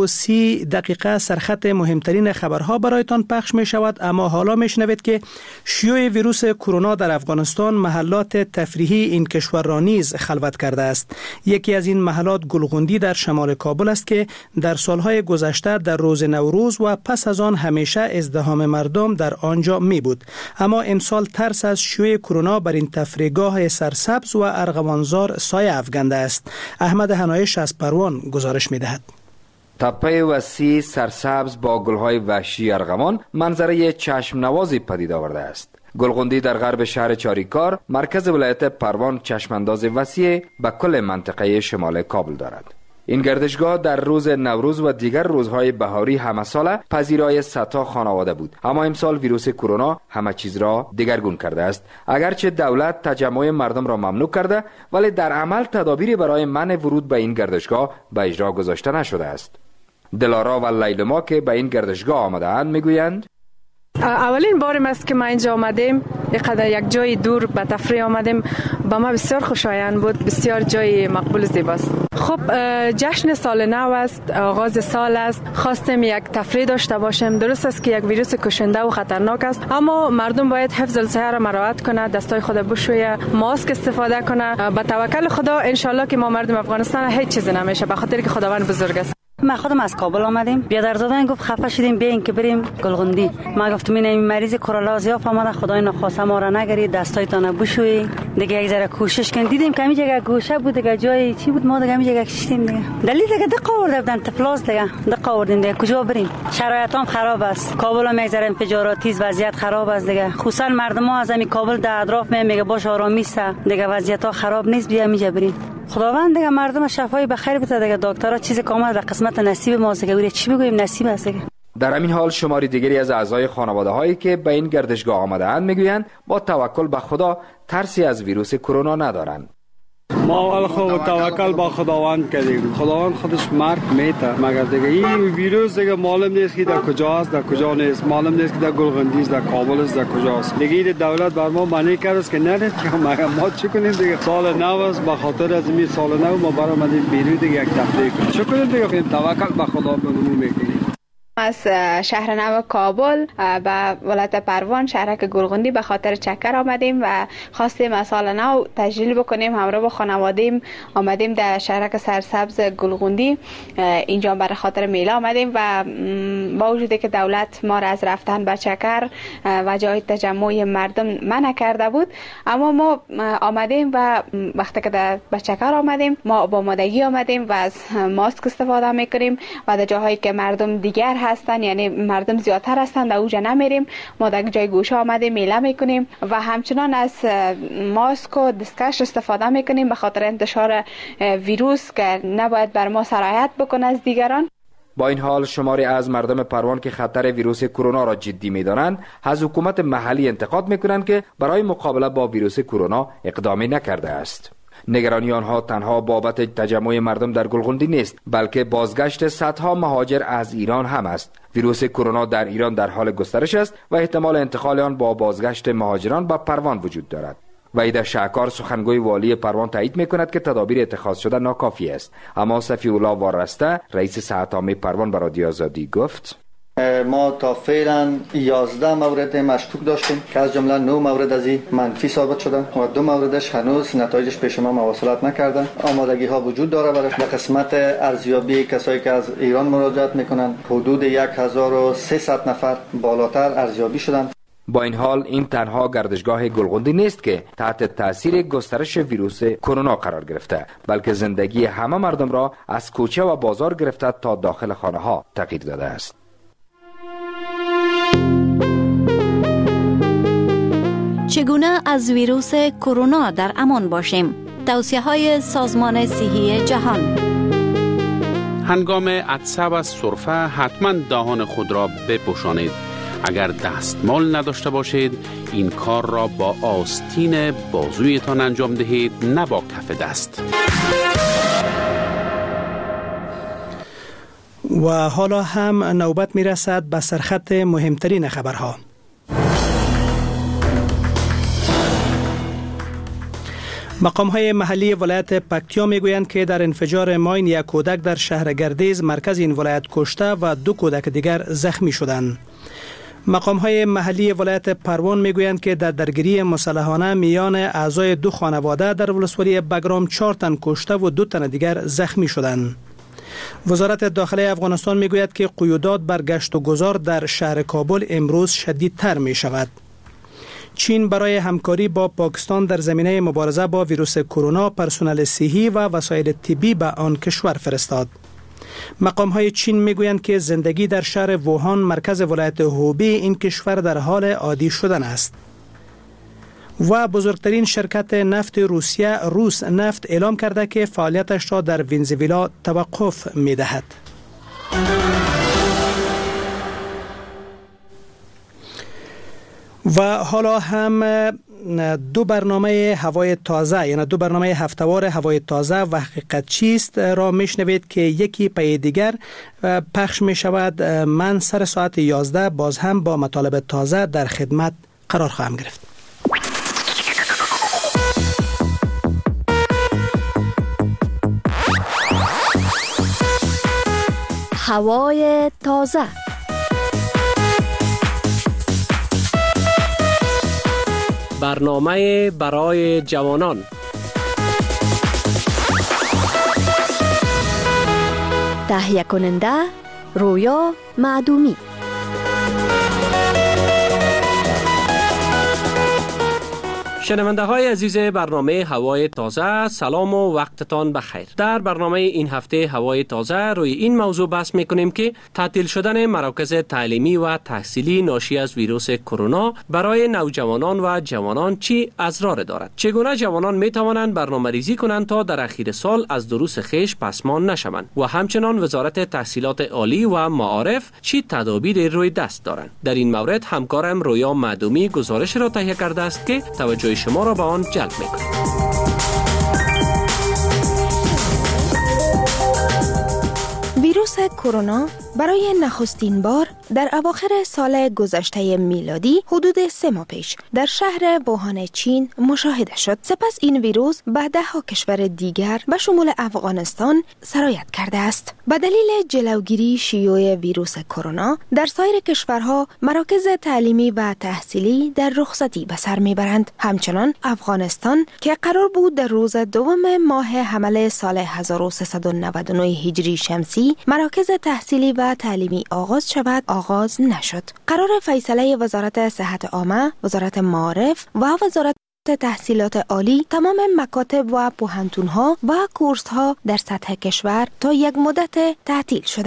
9:30 سرخط مهمترین خبرها برایتان پخش می شود، اما حالا می شنوید که شیوع ویروس کرونا در افغانستان محلات تفریحی این کشور را نیز خلوت کرده است. یکی از این محلات گلغندی در شمال کابل است که در سالهای گذشته در روز نوروز و پس از آن همیشه ازدحام مردم در آنجا می بود، اما امسال ترس از شیوع کرونا بر این تفریحگاه سرسبز و ارغوانزار سایه افکنده است. احمد حنایش از پروان گزارش می دهد. تپه وسیع سرسبز با گلهای وحشی ارغوان منظره چشم نوازی پدید آورده است. گلغندی در غرب شهر چاریکار مرکز ولایت پروان چشمانداز وسیع به کل منطقه شمال کابل دارد. این گردشگاه در روز نوروز و دیگر روزهای بهاری همه ساله پذیرای صدها خانواده بود، اما امسال ویروس کرونا همه چیز را دگرگون کرده است. اگرچه دولت تجمع مردم را ممنوع کرده، ولی در عمل تدابیری برای منع ورود به این گردشگاه به اجرا گذاشته نشده است. دلارا و لیلما که به این گردشگاه آمده اند میگویند اولین بارم است که ما اینجا آمدیم، یک جای دور به تفریح آمدیم. با ما بسیار خوشایند بود، بسیار جای مقبول زیباست. خب جشن سال نو است، آغاز سال است، خواستیم یک تفریح داشته باشیم. درست است که یک ویروس کشنده و خطرناک است، اما مردم باید حفظ الصحه را مراعات کنه، دستای خود بشویه، ماسک استفاده کنه. با توکل خدا ان شاء الله که ما مردم افغانستان هیچ چیزی نمیشه، به خاطر که خداوند بزرگ است. ما خودم از کابل آمدیم، بیادرزادن گفت خفه شدیم بیاین که بریم گلغندی. ما گفتم این مریض کرونا زیاد آمده، خدای نخواسته ما را نگیرید، دستایتان بشویید دیگه، یک ذره کوشش کن. دیدیم که همینجا گوشه بود دیگه، جای چی بود، ما دیگه همینجا کشیدیم دیگه. دلیل دیگه دقیق آورده بودن تفلاس دیگه، دقیق آوردیم دیگه. کجا بریم؟ شرایط هم خراب است، کابل هم یک ذره انفجاراتی است، وضعیت خراب است دیگه. خصوصا مردم ها از همین کابل در اطراف میگه باش آرامی است دیگه، وضعیت ها خراب نیست، بیا همینجا بریم. خداوند دیگه مردم شفای بخیر بده دیگه. دکترها چیزی که اومد در قسمت نصیب ما دیگه، چی بگویم، نصیب است دیگه. در همین حال شماری دیگری از اعضای خانواده هایی که به این گردشگاه آمده اند میگویند با توکل به خدا ترسی از ویروس کرونا ندارند. ما اول خوب توکل با خداوند کردیم، خداوند خودش مرگ میته، مگر دیگه این ویروس دیگه معلوم نیست که در کجاست، در کجا نیست، معلوم نیست که در گلغندی است، در کابل است، در کجاست. دیگه دولت بر ما معنی کرده است که نه مگر ما چی کنیم دیگه. سال نو است، به خاطر از این سال نو ما برآمدیم بیرون دیگه یک تفریح کنیم. چی کنیم دیگه، توکل به خدا میکنیم. از شهر نو کابل به ولایت پروان شهرک گلغندی به خاطر چکر آمدیم و خواستیم از سال نو تجلیل بکنیم. همراه با خانوادیم آمدیم در شهرک سرسبز گلغندی، اینجا برای خاطر میله آمدیم و با وجودی که دولت ما را از رفتن به چکر و جای تجمع مردم منع کرده بود، اما ما آمدیم و وقتی که به چکر آمدیم ما با آمادگی آمدیم و از ماسک استفاده میکنیم و در جاهایی که مردم دیگر هستن، یعنی مردم زیادتر هستند، در اوجا نمیریم. ما در جای گوشه آمده میله میکنیم و همچنان از ماسک و دستکش استفاده میکنیم به خاطر انتشار ویروس که نباید بر ما سرایت بکنه از دیگران. با این حال شماری از مردم پروان که خطر ویروس کرونا را جدی می‌دانند از حکومت محلی انتقاد می‌کنند که برای مقابله با ویروس کرونا اقدامی نکرده است. نگرانی آنها تنها بابت تجمع مردم در گلغندی نیست، بلکه بازگشت صدها مهاجر از ایران هم است. ویروس کرونا در ایران در حال گسترش است و احتمال انتقال آن با بازگشت مهاجران به پروان وجود دارد. وحید شهکار سخنگوی والی پروان تایید می‌کند که تدابیر اتخاذ شده ناکافی است. اما صفی الله وارسته رئیس صحت عامه پروان به رادیو آزادی گفت: ما تا فعلا 11 مورد مشکوک داشتیم که از جمله 9 مورد از این منفی ثابت شدن و 2 موردش هنوز نتایجش پیش ما مواصلت نکردن. آمادگی ها وجود داره برای قسمت ارزیابی کسایی که از ایران مراجعت میکنن. حدود 1300 نفر بالاتر ارزیابی شدن. با این حال این تنها گردشگاه گلغندی نیست که تحت تاثیر گسترش ویروس کرونا قرار گرفته، بلکه زندگی همه مردم را از کوچه و بازار گرفته تا داخل خانه ها تغییر داده است. چگونه از ویروس کرونا در امان باشیم؟ توصیه‌های سازمان صحی جهان. هنگام عطسه و سرفه حتما دهان خود را بپوشانید. اگر دستمال نداشته باشید این کار را با آستین بازویتان انجام دهید، نه با کف دست. و حالا هم نوبت می رسد به سرخط مهمترین خبرها. مقام‌های محلی ولایت پکتیا میگویند که در انفجار ماین یک کودک در شهر گردیز مرکز این ولایت کشته و 2 کودک دیگر زخمی شدند. مقام‌های محلی ولایت پروان میگویند که در درگیری مسلحانه میان اعضای 2 خانواده در ولسوالی بگرام 4 تن کشته و 2 تن دیگر زخمی شدند. وزارت داخله افغانستان میگوید که قیودات بر گشت و گذار در شهر کابل امروز شدیدتر می شود. چین برای همکاری با پاکستان در زمینه مبارزه با ویروس کرونا پرسنل صحی و وسایل طبی به آن کشور فرستاد. مقام‌های چین میگویند که زندگی در شهر ووهان مرکز ولایت هوبی این کشور در حال عادی شدن است. و بزرگترین شرکت نفت روسیه روس نفت اعلام کرده که فعالیتش را در ونزوئلا توقف می‌دهد. و حالا هم 2 برنامه هوای تازه، یعنی 2 برنامه هفته‌وار هوای تازه و حقیقت چیست را میشنوید که یکی پی دیگر پخش می شود. من سر ساعت 11 باز هم با مطالب تازه در خدمت قرار خواهم گرفت. هوای تازه. برنامه برای جوانان. تهیه کننده رویا معدومی. شنونده های عزیز برنامه هوای تازه، سلام و وقتتان بخیر. در برنامه این هفته هوای تازه روی این موضوع بحث میکنیم که تعطیل شدن مراکز تعلیمی و تحصیلی ناشی از ویروس کرونا برای نوجوانان و جوانان چی اضرار دارد. چگونه جوانان میتوانند برنامه‌ریزی کنند تا در اخیر سال از دروس خویش پسمان نشوند و همچنان وزارت تحصیلات عالی و معارف چی تدابیر روی دست دارند. در این مورد همکارم رویا معدومی گزارش را تهیه کرده است که توجه شما را به آن جلب می‌کنیم. ویروس کرونا برای نخستین بار در اواخر سال گذشته میلادی حدود 3 ماه پیش در شهر ووهان چین مشاهده شد. سپس این ویروس به 10 کشور دیگر به شمول افغانستان سرایت کرده است. به دلیل جلوگیری شیوع ویروس کرونا در سایر کشورها مراکز تعلیمی و تحصیلی در رخصتی به سر میبرند. همچنان افغانستان که قرار بود در روز 2 ماه حمل سال 1399 هجری شمسی مراکز تحصیلی و تعلیمی آغاز شود، آغاز نشد. قرار فیصله وزارت صحت عامه، وزارت معارف و وزارت تحصیلات عالی تمام مکاتب و پوهنتون‌ها و کورس‌ها در سطح کشور تا یک مدت تعطیل شدند.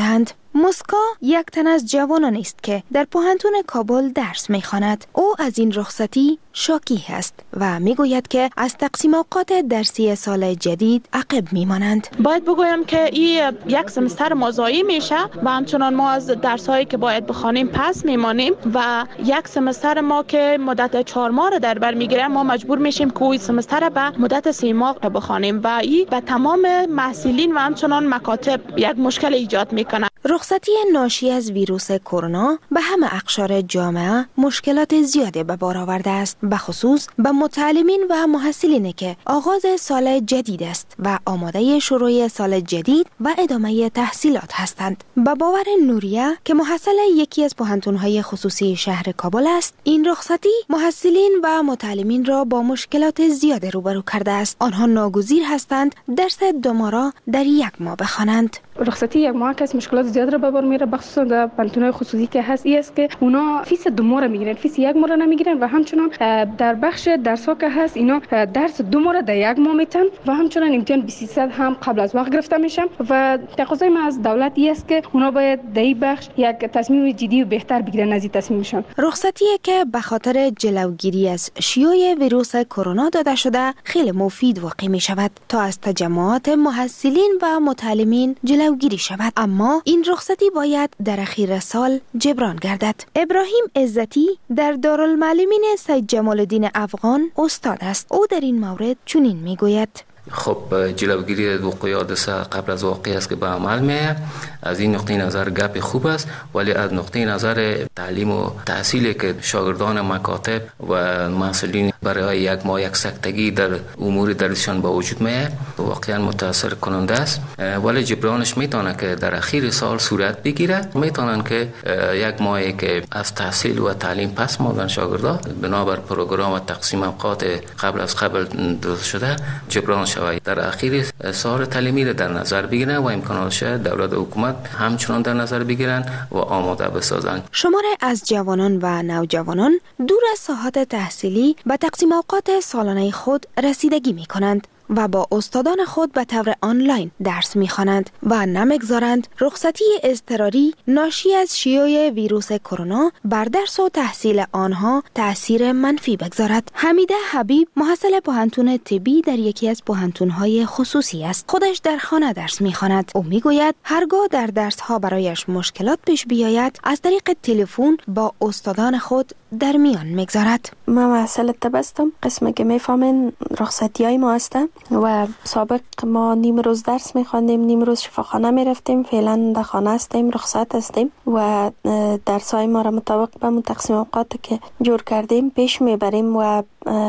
موسکا یک تن از جوانان است که در پوهنتون کابل درس می‌خواند. او از این رخصتی شاکی است و میگوید که از تقسیم اوقات درسی سال جدید عقب میمانند. باید بگویم که این یک سمستر ما ضایع میشه و همچنان ما از درس‌هایی که باید بخوانیم پس میمانیم و یک سمستر ما که مدت 4 ماه را در بر میگیره ما مجبور میشیم که این سمستر به مدت 3 ماه بخوانیم و این به تمام محصلین و همچنان مکاتب یک مشکل ایجاد میکنه. رخصتی ناشی از ویروس کرونا به همه اقشار جامعه مشکلات زیادی به بار آورده است، به خصوص به متعلمین و محصلین که آغاز سال جدید است و آماده شروع سال جدید و ادامه تحصیلات هستند. به باور نوریه که محصل یکی از پوهنتون‌های خصوصی شهر کابل است، این رخصتی محصلین و متعلمین را با مشکلات زیاد روبرو کرده است. آنها ناگزیر هستند درس 2 ماه را در 1 ماه بخوانند. رخصتی 1 ماه که مشکلات زیاد را به بار میاره، بخصوصا در پوهنتون‌های خصوصی که هست، این است که اونا فیس 2 ماه را میگیرن، فیس 1 ماه را نمیگیرن و همچنان در بخش درس‌ها که هست اینا درس 2 ماه را در 1 ماه میتن و همچنان امتحان 20% هم قبل از وقت گرفته میشن و تقاضای ما از دولت این است که اونا باید در این بخش یک تصمیم جدی و بهتر بگیرن از این تصمیمشان. رخصتی که به خاطر جلوگیری از شیوع ویروس کرونا داده شده خیلی مفید واقع می شود تا از تجمعات محصلین و متعلمین جلوگیری شود، اما این رخصتی باید در اخیر سال جبران گردد. ابراهیم عزتی در دارالمعلمین سید جمال الدین افغان استاد است. او در این مورد چنین میگوید: خب جلوگیری از وقوع حادثه قبل از واقع است که به عمل میآید. از این نقطه نظر گپ خوب است، ولی از نقطه نظر تعلیم و تحصیلی که شاگردان مکاتب و محصلین برای 1 ماه یک سکتگی در امور درسشان با وجود میآید واقعا متاثر کننده است، ولی جبرانش میتونه که در اخیر سال صورت بگیره. میتونن که 1 ماهی که از تحصیل و تعلیم پس ماندن شاگردان بنابر پروگرام و تقسیم اوقات قبل درست شده جبران شود. در اخیر سال تعلیمی را در نظر بگیرن و امکاناتش دولت و حکومت همچنان در نظر بگیرن و آماده بسازن. شماره از جوانان و نوجوانان دور از ساحات تحصیلی به تقسیم اوقات سالانه خود رسیدگی می کنند و با استادان خود به طور آنلاین درس می‌خوانند و نمی‌گذارند رخصتی اضطراری ناشی از شیوع ویروس کرونا بر درس و تحصیل آنها تأثیر منفی بگذارد. حمیده حبیب محصل پوهنتون طبی در یکی از پوهنتون‌های خصوصی است. خودش در خانه درس می‌خواند. او می‌گوید هرگاه در درس‌ها برایش مشکلات پیش بیاید از طریق تلفن با استادان خود در میان می‌گذارد. من محصل طب هستم. قسمی که می‌فهمین رخصتی‌های ما هستم و سابق ما نیم روز درس می‌خواندیم، نیم روز شفاخانه می‌رفتیم. فعلا در خانه هستیم، رخصت هستیم و درس‌های ما را مطابق به تقسیم اوقات که جور کردیم پیش میبریم و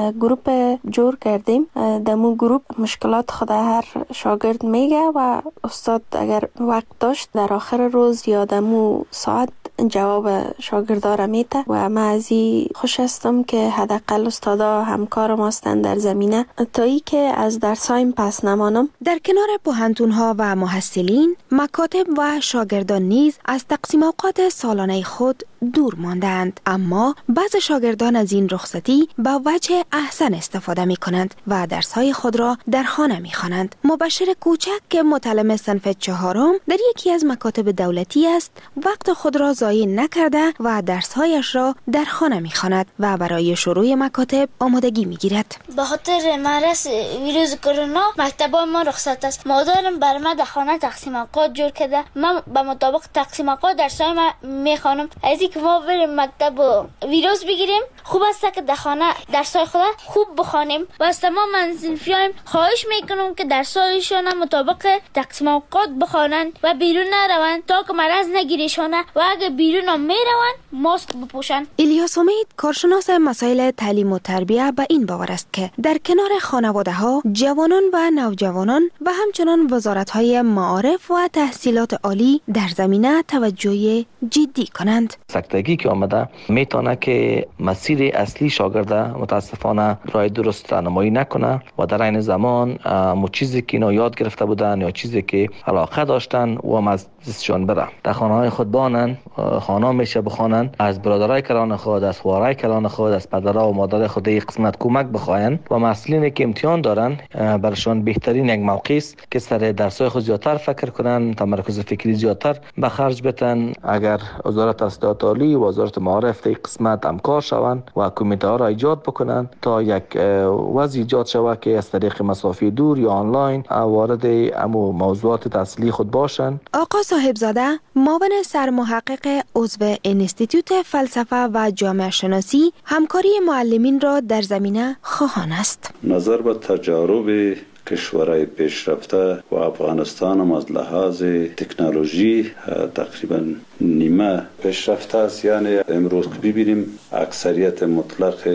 گروپ جور کردیم. در مو گروپ مشکلات خود هر شاگرد میگه و استاد اگر وقت داشت در آخر روز یا در مو ساعت جواب شاگردا را میده و من از این خوش هستم که حداقل استادا همکارم هستند در زمینه تا ای که از درسایم پس نمانم. در کنار پوهنتون‌ها و محصلین، مکاتب و شاگردان نیز از تقسیم اوقات سالانه خود دور ماندند، اما بعض شاگردان از این رخصتی با وجه احسن استفاده می کنند و درس‌های خود را در خانه می خوانند. مبشر کوچک که متعلم صنف 4 در یکی از مکاتب دولتی است، وقت خود را ضایع نکرده و درس‌هایش را در خانه می خواند و برای شروع مکاتب آمادگی می گیرد. به خاطر مرض ویروس کرونا مکتب‌های ما رخصت است. مادرم بر من در خانه تقسیم اوقات جور کرده. من به مطابق تقسیم اوقات درس‌های ما می خوانم. از اینکه ما بریم مکتب و ویروس بگیریم، خوب است که در خانه درس‌های خود خوب بخوانیم و از تمام صنفیان خواهش میکنم که درس‌هایشان مطابق تقسیم اوقات بخوانند و بیرون نروند تا که مرض نگیرشانه و اگه بیرون هم میروند ماسک بپوشند. الیاس امید کارشناس مسائل تعلیم و تربیت به این باور است که در کنار خانواده‌ها، جوانان و نوجوانان و همچنان وزارت‌های معارف و تحصیلات عالی در زمینه توجه جدی کنند. سکتگی که آمده میتونه که مسیر مسیر اصلی شاگرد متاسفانه راه درست راهنمایی نکنه و در این زمان چیزی که اینا یاد گرفته بودن یا چیزی که علاقه داشتن و از دستشان بره. در خانه‌های خود بانن، خانه میشه بخوانن، از برادرای کلان خود، از خوارای کلان خود، از پدرها و مادر خود یک قسمت کمک بخواین و مسئولینی که امتحان دارن برشان بهترین یک موقع است که سر درس‌های خود زیادتر فکر کنن، تمرکز فکری زیادتر به خرج بدن. اگر وزارت تحصیلات عالی و وزارت معارف در قسمت همکار شوند و کمیته ها را ایجاد بکنن تا یک وضع ایجاد شود که از طریق مسافه دور یا آنلاین وارد امو موضوعات تحصیلی خود باشن. آقا صاحبزاده معاون سرمحقق عضو انستیتوت فلسفه و جامعه شناسی همکاری معلمین را در زمینه خواهان است. نظر به تجارب کشورهای پیشرفته و افغانستان هم از لحاظ تکنولوژی تقریبا نیمه پیشرفته است. یعنی امروز که ببینیم اکثریت مطلق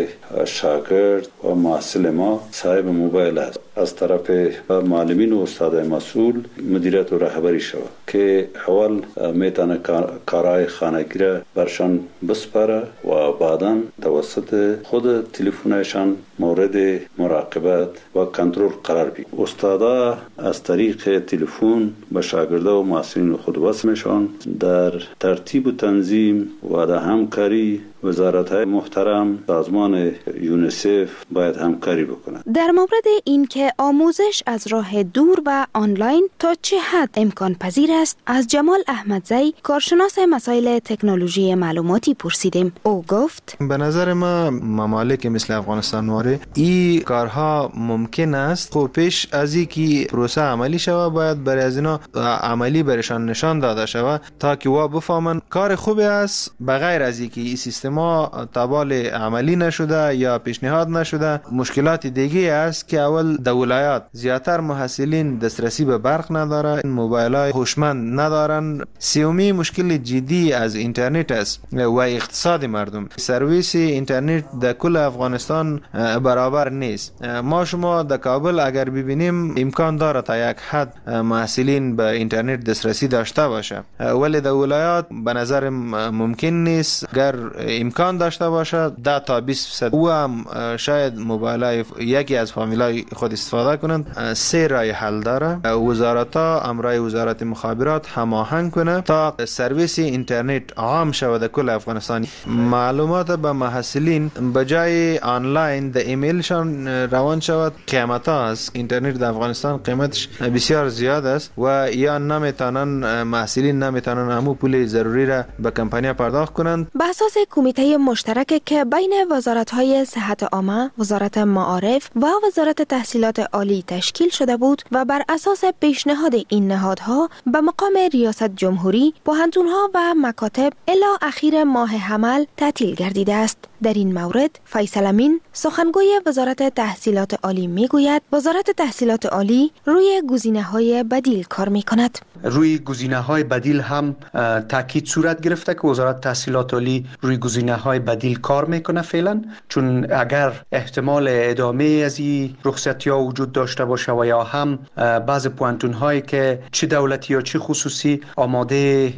شاگرد و محصل ما صاحب موبایل است. از طرف معلمین و استادای مسئول مدیریت و رهبری شود که اول میتونه کارهای خانگی را برشان بسپاره و بعدا توسط خود تلفنشان مورد مراقبت و کنترل قرار بگیرد. استادا از طریق تلفن به شاگردا و محصلین خود وصلشان در ترتیب و تنظیم و در همکاری وزارت‌های محترم سازمان یونیسف باید همکاری بکنند. در مورد این که آموزش از راه دور و آنلاین تا چه حد امکان پذیر است از جمال احمدزی کارشناس مسائل تکنولوژی معلوماتی پرسیدیم. او گفت به نظر ما ممالک مثل افغانستان واره این کارها ممکن است. خب پیش از اینکه پروسه عملی شود باید برای از اینا عملی برشان نشان داده شود تا که وا بفهمن کار خوبی است بغیر از اینکه این سیستم تابال عملی نشده یا پیشنهاد نشده. مشکلات دیگه است که اول در ولایات زیاتر محصلین دسترسی به برق نداره، موبایل‌های هوشمند ندارن. سومی مشکل جدی از اینترنت است و اقتصاد مردم. سرویس اینترنت در کل افغانستان برابر نیست. ما شما در کابل اگر ببینیم امکان داره تا یک حد محصلین به اینترنت دسترسی داشته باشه، ولی در ولایات به نظر ممکن نیست. اگر امکان داشته باشه 10 تا 20% او هم شاید موبایل یکی از فامیلای خود استفاده کنند. 3 راه حل داره. وزارت‌ها امرای وزارت مخابرات هماهنگ کنه تا سرویس اینترنت عام شود در کل افغانستان. معلومات به محصلین به جای آنلاین در ایمیلشان روان شود. قیمت ها است اینترنت در افغانستان قیمتش بسیار زیاد است و یا نمیتونن محصلین نمیتونن همو پول ضروری را به کمپانی پرداخت کنند. به اساس کمیته مشترک که بین وزارت‌های صحت عامه، وزارت معارف و وزارت تحصیلات عالی تشکیل شده بود و بر اساس پیشنهاد این نهادها به مقام ریاست جمهوری پوهنتون‌ها و مکاتب الی اخیر ماه حمل تعطیل گردیده است. در این مورد فیصل امین سخنگوی وزارت تحصیلات عالی میگوید وزارت تحصیلات عالی روی گزینه‌های بدیل کار می‌کند. روی گزینه‌های بدیل هم تاکید صورت گرفته که وزارت تحصیلات عالی روی گزینه‌های بدیل کار میکنه فعلا، چون اگر احتمال ادامه از این رخصتی‌ها وجود داشته باشه و یا هم بعض پوهنتون‌هایی که چه دولتی یا چه خصوصی آماده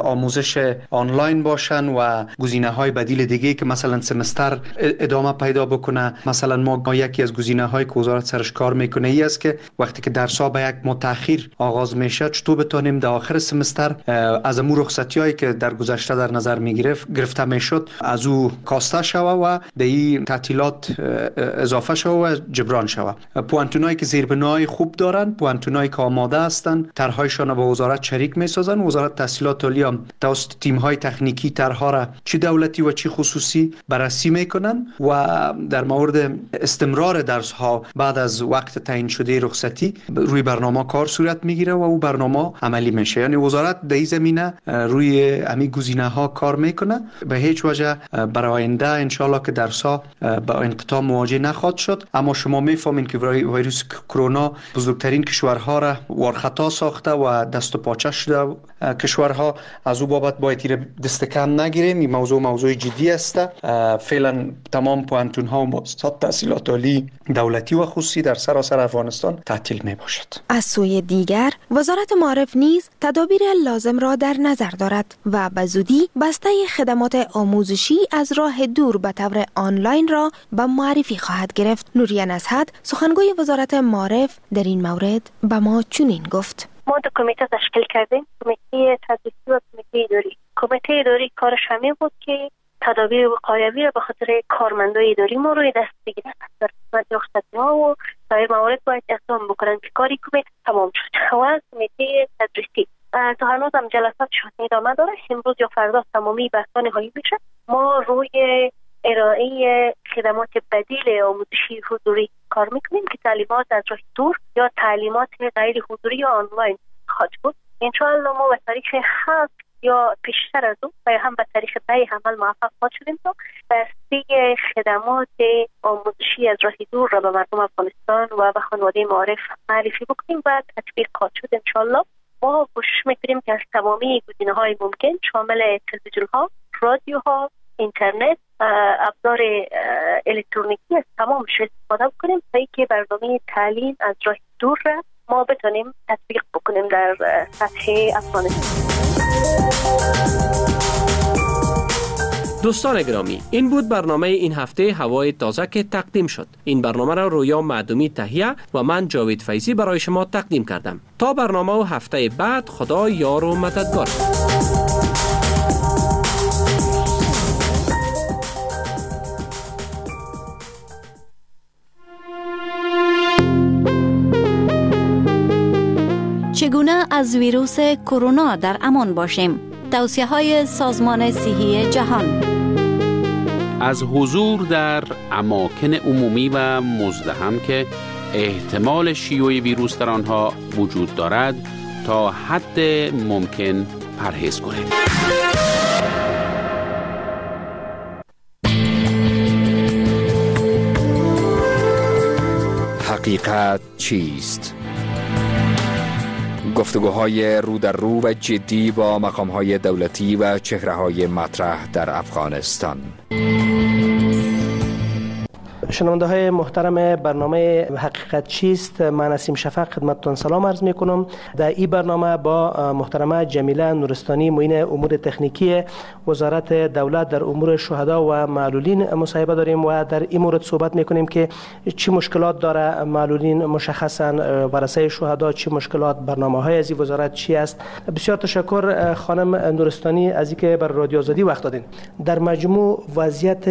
آموزش آنلاین باشن و گزینه‌های بدیل دیگه که مثلا سمستر ادامه پیدا بکنه. مثلا ما یکی از گزینه‌هایی که وزارت سرش کار میکنه ای است که وقتی که درس‌ها به یک ماه تأخیر آغاز میشه چطور بتونیم در آخر سمستر از امور رخصتی‌هایی که در گذشته در نظر گرفته میشد از او کاسته شود و به این تعطیلات اضافه شود و جبران شود. پوهنتونایی که زیربنای خوب دارن، پوهنتونایی که آماده هستند، طرح‌هایشان را با وزارت شریک میسازن. وزارت تحصیلات عالی هم توسط تیم‌های تکنیکی طرح‌ها را چه دولتی و چه خصوصی بررسی میکنن و در مورد استمرار درس‌ها بعد از وقت تعیین شده رخصتی روی برنامه کار صورت میگیره و او برنامه عملی میشه. یعنی وزارت در این زمینه روی همین گزینه‌ها کار میکنه. به هیچ وجه برای آینده انشالله که درس‌ها با انقطاع مواجه نخواهد شد. اما شما میفهمین که ویروس کرونا بزرگترین کشورها را وارخطا ساخته و دست و پاچه شده کشورها. از او بابت باید دست کم نگیریم. این موضوع جدی است. فعلا تمام پوانتون ها و مؤسسات تحصیلات عالی دولتی و خصوصی در سراسر افغانستان تعطیل می باشد. از سوی دیگر وزارت معارف نیز تدابیر لازم را در نظر دارد و به زودی بسته خدمات آموزشی از راه دور به طور آنلاین را به معرفی خواهد گرفت. نوریه نصحت سخنگوی وزارت معارف در این مورد به ما چنین گفت: ما دو کمیته تشکیل کردیم، کمیته تدریسی و کمیته اداری. کمیته اداری کارش همین بود که تدابیر وقایوی را به خاطر کارمندای اداری ما روی دست بگیرن. در قسمت رخصتی‌ها و سایر موارد باید اقدام بکنن که کاری کمیته تمام شد. و کمیته تدریسی تا هنوز هم جلسات شد ادامه داره. امروز یا فردا تمامی بحث‌ها نهایی میشه. ما روی ارائه خدمات بدیل آموزشی حضوری کار میکنیم که تعلیمات از راه دور یا تعلیمات غیر حضوری یا آنلاین خواهد بود. انشاءالله ما به تاریخ 7 یا پیشتر از اون و هم به تاریخ 10 عمل موفق خواهد شدیم تا بسته خدمات آموزشی از راه دور را به مردم افغانستان و به خانواده معارف معرفی بکنیم و تطبیق خواهد شد. انشاءالله ما کوشش میکنیم که از تمامی گزینه‌های ممکن شامل تلویزیون‌ها، رادیوها، اینترنت، ابزار الکترونیکی از تمامش استفاده بکنیم تا اینکه برنامه تعلیم از راه دور را ما بتونیم تطبیق بکنیم در سطح افغانستان. دوستان گرامی، این بود برنامه این هفته هوای تازه که تقدیم شد. این برنامه را رویا معدومی تهیه و من جاوید فیضی برای شما تقدیم کردم. تا برنامه و هفته بعد، خدا یار و مددگار. چگونه از ویروس کرونا در امان باشیم؟ توصیه‌های سازمان صحی جهان. از حضور در اماکن عمومی و مزدحم که احتمال شیوع ویروس در آنها وجود دارد تا حد ممکن پرهیز کنید. حقیقت چیست؟ گفتگوهای رو در رو و جدی با مقام‌های دولتی و چهره‌های مطرح در افغانستان. شنونده های محترم برنامه حقیقت چیست، من نسیم شفق خدمتتون سلام عرض می کنم. در این برنامه با محترمه جمیله نورستانی معین امور تکنیکی وزارت دولت در امور شهدا و معلولین مصاحبه داریم و در این مورد صحبت می کنیم که چی مشکلات داره معلولین، مشخصا ورثه شهدا چی مشکلات، برنامه های از این وزارت چی است. بسیار تشکر خانم نورستانی از اینکه بر رادیو آزادی وقت دادین. در مجموع وضعیت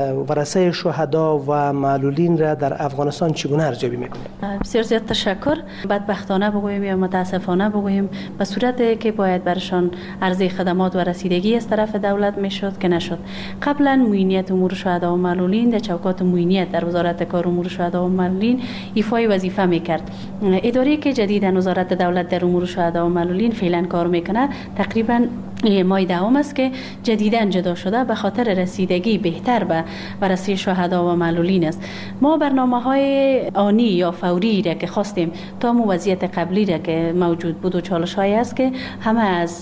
ورثه شهدا و معلولین را در افغانستان چگونه ارزیابی میکنید؟ بسیار زیاد تشکر. بدبختانه بگوییم یا متاسفانه بگوییم به صورتی که باید برشان عرضه خدمات و رسیدگی از طرف دولت میشد که نشد. قبلا معینیت امور شهدا و معلولین در چوکات معینیت در وزارت کار امور شهدا و معلولین ایفای وظیفه میکرد. اداره که جدیدا وزارت دولت در امور شهدا و معلولین فعلا کار میکنه تقریبا ماه دهم است که جدیدا جدا شده به خاطر رسیدگی بهتر به ورثه شهدا و معلولین است. ما برنامه‌های آنی یا فوری را که خواستیم تا وضعیت قبلی را که موجود بود و چالش‌هایی است که همه از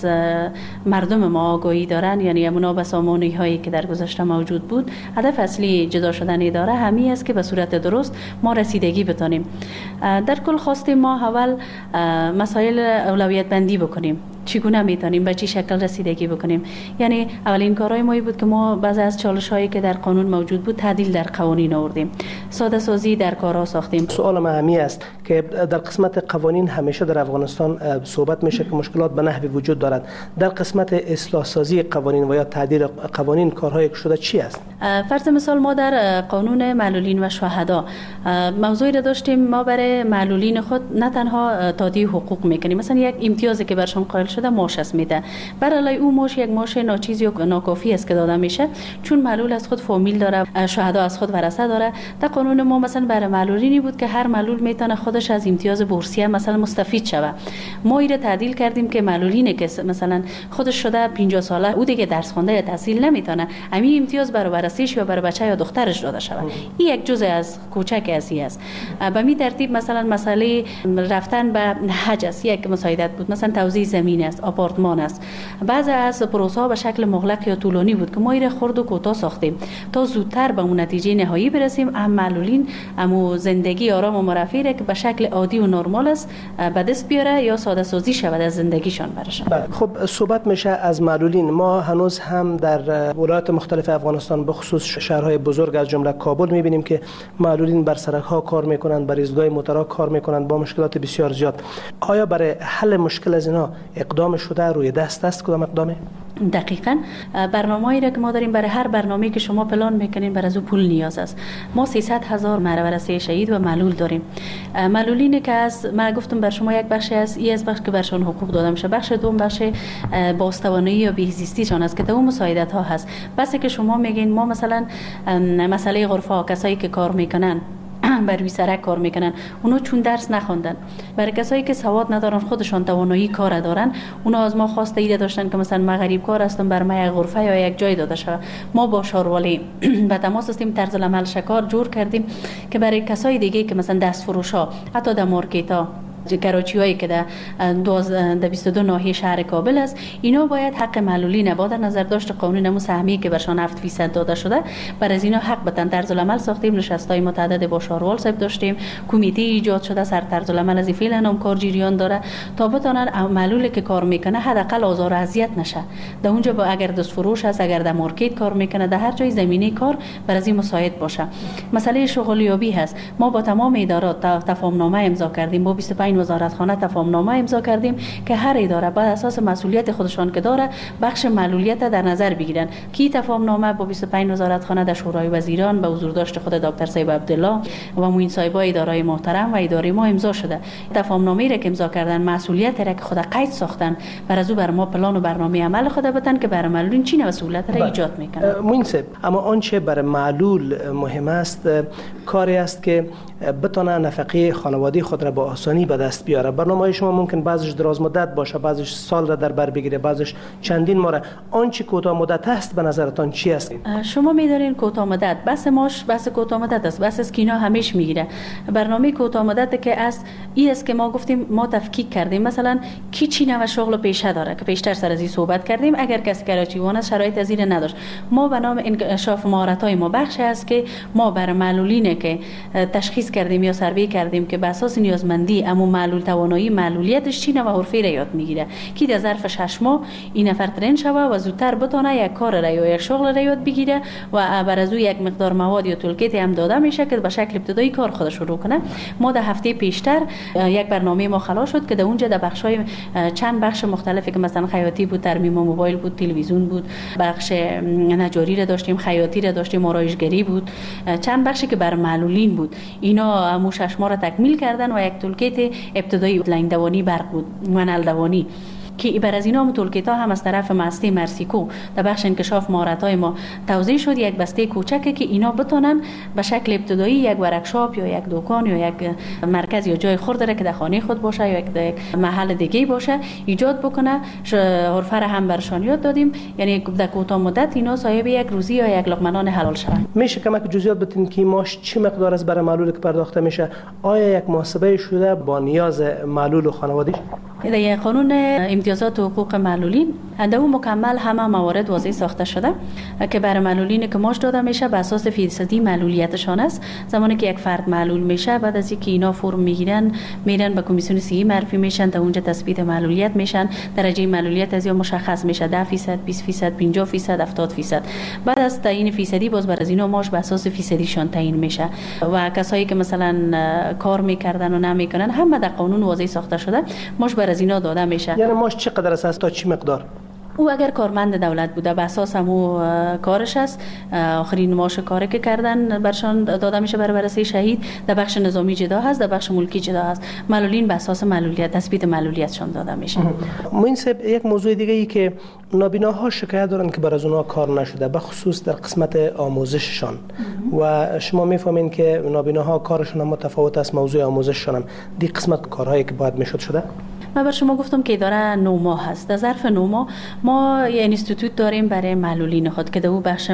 مردم ما آگاهی دارن، یعنی منابسامانی هایی که در گذشته موجود بود. هدف اصلی جدا شدن اداره همین است که به صورت درست ما رسیدگی بتونیم. در کل خواستیم ما اول مسائل اولویت بندی بکنیم، چگونه میتونیم به چه شکل رسیدگی بکنیم. یعنی اولین کارهای ما بود که ما بعضی از چالش‌هایی که در قانون موجود بود تعدیل در قوانین آوردیم، ساده سازی در کارها ساختیم. سوال مهمی است که در قسمت قوانین همیشه در افغانستان صحبت میشه که مشکلات به نحوی وجود دارد. در قسمت اصلاح سازی قوانین و یا تعدیل قوانین کارهای شده چی است؟ فرض مثال ما در قانون معلولین و شهدا موضوعی را داشتیم، ما برای معلولین خود نه تنها تادیه حقوق میکنیم، مثلا یک امتیازی که برشون قائل شده معاش است میده، برای اون معاش یک معاش ناچیز و ناکافی است که داده میشه، چون معلول از خود فامیل داره، شهدا از خود ورثه داره. در قانون ما مثلا برای معلولینی بود که هر معلول میتونه خودش از امتیاز بورسیه مثلا مستفید شود. ما این تعدیل کردیم که معلولینی که مثلا خودش شده 50 ساله او دیگه درس خوانده یا تحصیل نمیتونه، همین امتیاز برای ورثه‌اش یا برای بچه یا دخترش داده شود. این یک جزء از کوچک ازی است. به می ترتیب مثلا مسئله رفتن به حج است، یک مساعدت بود، مثلا توزیع زمین است، آپارتمان است. بعضی از پروسه ها به شکل مغلق یا طولانی بود که ما این خرد و کوتاه ساختیم تا زودتر به اون نتیجه نهایی برسیم. معلولین امو زندگی آرام و مرفه که به شکل عادی و نرمال است به دست بیاره یا ساده سازی شود از زندگیشان برشان. خب صحبت میشه از معلولین. ما هنوز هم در ولایات مختلف افغانستان به خصوص شهرهای بزرگ از جمله کابل میبینیم که معلولین بر سرک ها کار میکنند، بر ایستگاه موتورها کار میکنند با مشکلات بسیار زیاد. آیا برای حل مشکل از اینا اقدام شده، روی دست است؟ کدام اقدامه؟ دقیقاً برنامه‌ای را که ما داریم، برای هر برنامه‌ای که شما پلان میکنین بر از او پول نیاز است. ما 300,000 مرورسی شهید و معلول داریم. معلولینی که از ما گفتم بر شما یک بخش از بخش که برشان حقوق داده میشه، بخش دوم بخش بازتوانایی یا بهزیستیشان است که تو مساعدت ها هست. بس که شما میگین ما مثلا مسئله غرفه کسایی که کار میکنن بر روی سرک کار میکنن، اونا چون درس نخوندن. برای کسایی که سواد ندارن، خودشان توانایی کار دارن، اونا از ما خواسته ایده داشتن که مثلا ما غریب کار هستم بر ما یک غرفه یا یک جای داده شود. ما با شاروالی به تماس هستیم، طرز العمل شکار جور کردیم که برای کسای دیگه که مثلا دست فروش ها، حتی در مارکت ها، کراچی هایی که در 22 ناحیه شهر کابل است، اینا باید حق معلولین با در نظر داشت قانون نمو سهمی که برشان 7% داده شده، بر از اینا حق بتن. طرز العمل ساختیم، نشستای متعدد با شاروال صاحب داشتیم، کمیته ایجاد شده سر طرز العمل از فعلا هم کار جریان داره تا بتونن معلولی که کار میکنه حداقل آزار و اذیت نشه. در اونجا با اگر دست فروش است، اگر در مارکت کار میکنه، در هر جای زمینه کار بر از این مساعد باشه. مسئله شغلیابی هست. ما با تمام ادارات تفاهمنامه امضا کردیم، با 25 وزارتخانه تفاهمنامه امضا کردیم که هر اداره بر اساس مسئولیت خودشان که داره بخش معلولیت در نظر بگیرن. کی تفاهمنامه با 25 وزارتخانه در شورای وزیران به حضور داشت خود دکتر صاحب عبدالله و معین صاحبای اداره محترم و اداره ما امضا شده. تفاهمنامه را که امضا کردن، مسئولیت را که خود قید ساختن، بر از او بر ما پلان و برنامه عمل خود بدن که برای معلولین چی مسئولیت را ایجاد میکنه. معین صاحب، اما آنچه برای معلول مهم است کاری است که بتونه نفقه خانوادگی خود را با آسانی به دست بیاره. برنامه شما ممکن بعضش دراز مدت باشه، بعضش سال را در بر بگیره، بعضش چندین ماه. آنچه کوتاه مدت است به نظرتان چی است؟ شما می‌دارین کوتاه مدت بس ماش بس کوتاه مدت است، بس اسکینا همیش میگیره. برنامه کوتاه مدت که است این است که ما گفتیم ما تفکیک کردیم. مثلا کی چی نوع شغل پیشه داره که پیشتر سر از این صحبت کردیم. اگر کسی کراچیوان است شرایط از این نداشت، ما به نام انکشاف مهارت‌های ما بخش است که ما برای معلولینه که تشخیص کردیم یا سروی کردیم که به اساس نیازمندی اما معلول توانایی معلولیتش چی نوع حرفه را یاد میگیره که در ظرف 6 ماه این نفر ترین شوه و زودتر بتونه یک کار را یا یک شغل را یاد بگیره و بر از او یک مقدار مواد یا تولکیت هم داده میشه که به شکل ابتدایی کار خودش شروع کنه. ما در هفته پیشتر یک برنامه ما خلاص شد که در اونجا در بخشای چند بخش مختلفی که مثلا خیاطی بود، ترمیم موبایل بود، تلویزیون بود، بخش نجاری را داشتیم، خیاطی را داشتیم، آرایشگری بود، چند بخشی که بر معلولین بود. اینا مو 6 ماه را تکمیل کردن و یک تولکیت ابتدایی لنگدوانی برق بود، منالدوانی که بر از اینا هم تولکیت ها هم از طرف مسته مرسیکو در بخش انکشاف مهارت‌های ما توزیع شد. یک بسته کوچکه که اینا بتونن به شکل ابتدایی یک ورکشاپ یا یک دکان یا یک مرکز یا جای خرد که در خانه خود باشه یا یک محل دیگه باشه ایجاد بکنه. حرفه را هم برشان یاد دادیم، یعنی در کوتاه مدت اینا صاحب یک روزی یا یک لقمه نان حلال شوند. میشه کمک جزئیات بدین که ماش چه مقدار از برای معلول که پرداخته میشه؟ آیا یک محاسبه شده با نیاز معلول و خانواده‌اش؟ در قانون امتیازات و حقوق معلولین در اون مکمل همه موارد واضح ساخته شده که برای معلولین که ماش داده میشه به اساس فیصدی معلولیتشان است. زمانی که یک فرد معلول میشه، بعد از اینکه اینا فرم میگیرن میرن به کمیسیون صحی معرفی میشن، تا اونجا تثبیت معلولیت میشن. درجه معلولیت از یا مشخص میشه 10%، 20%، 50%، 70%. بعد از تعیین فیصدی باز بر از اینا ماش به اساس فیصدیشان تعیین میشه و کسایی که مثلا کار میکردن و نمیکنن هم در قانون واضح ساخته شده ماش بر از اینا داده میشه. یعنی ماش چقدر است تا چی مقدار؟ او اگر کارمند دولت بوده به اساس همو کارش است، آخرین معاش کاری که کردن برشان داده میشه برای ورثه شهید. در بخش نظامی جدا هست، در بخش ملکی جدا هست. معلولین به اساس معلولیت تثبیت معلولیتشان داده میشه. معین صاحب، یک موضوع دیگه ای که نابیناها شکایت دارن که برای اونها کار نشده، به خصوص در قسمت آموزششان و شما میفهمین که نابیناها کارشون متفاوت است، موضوع آموزششان هم دی قسمت کارهایی که باید میشد شده. من بر شما گفتم که اداره 9 ماه هست. در ظرف 9 ماه ما یه اینستیتوت داریم برای معلولین خود که در بخش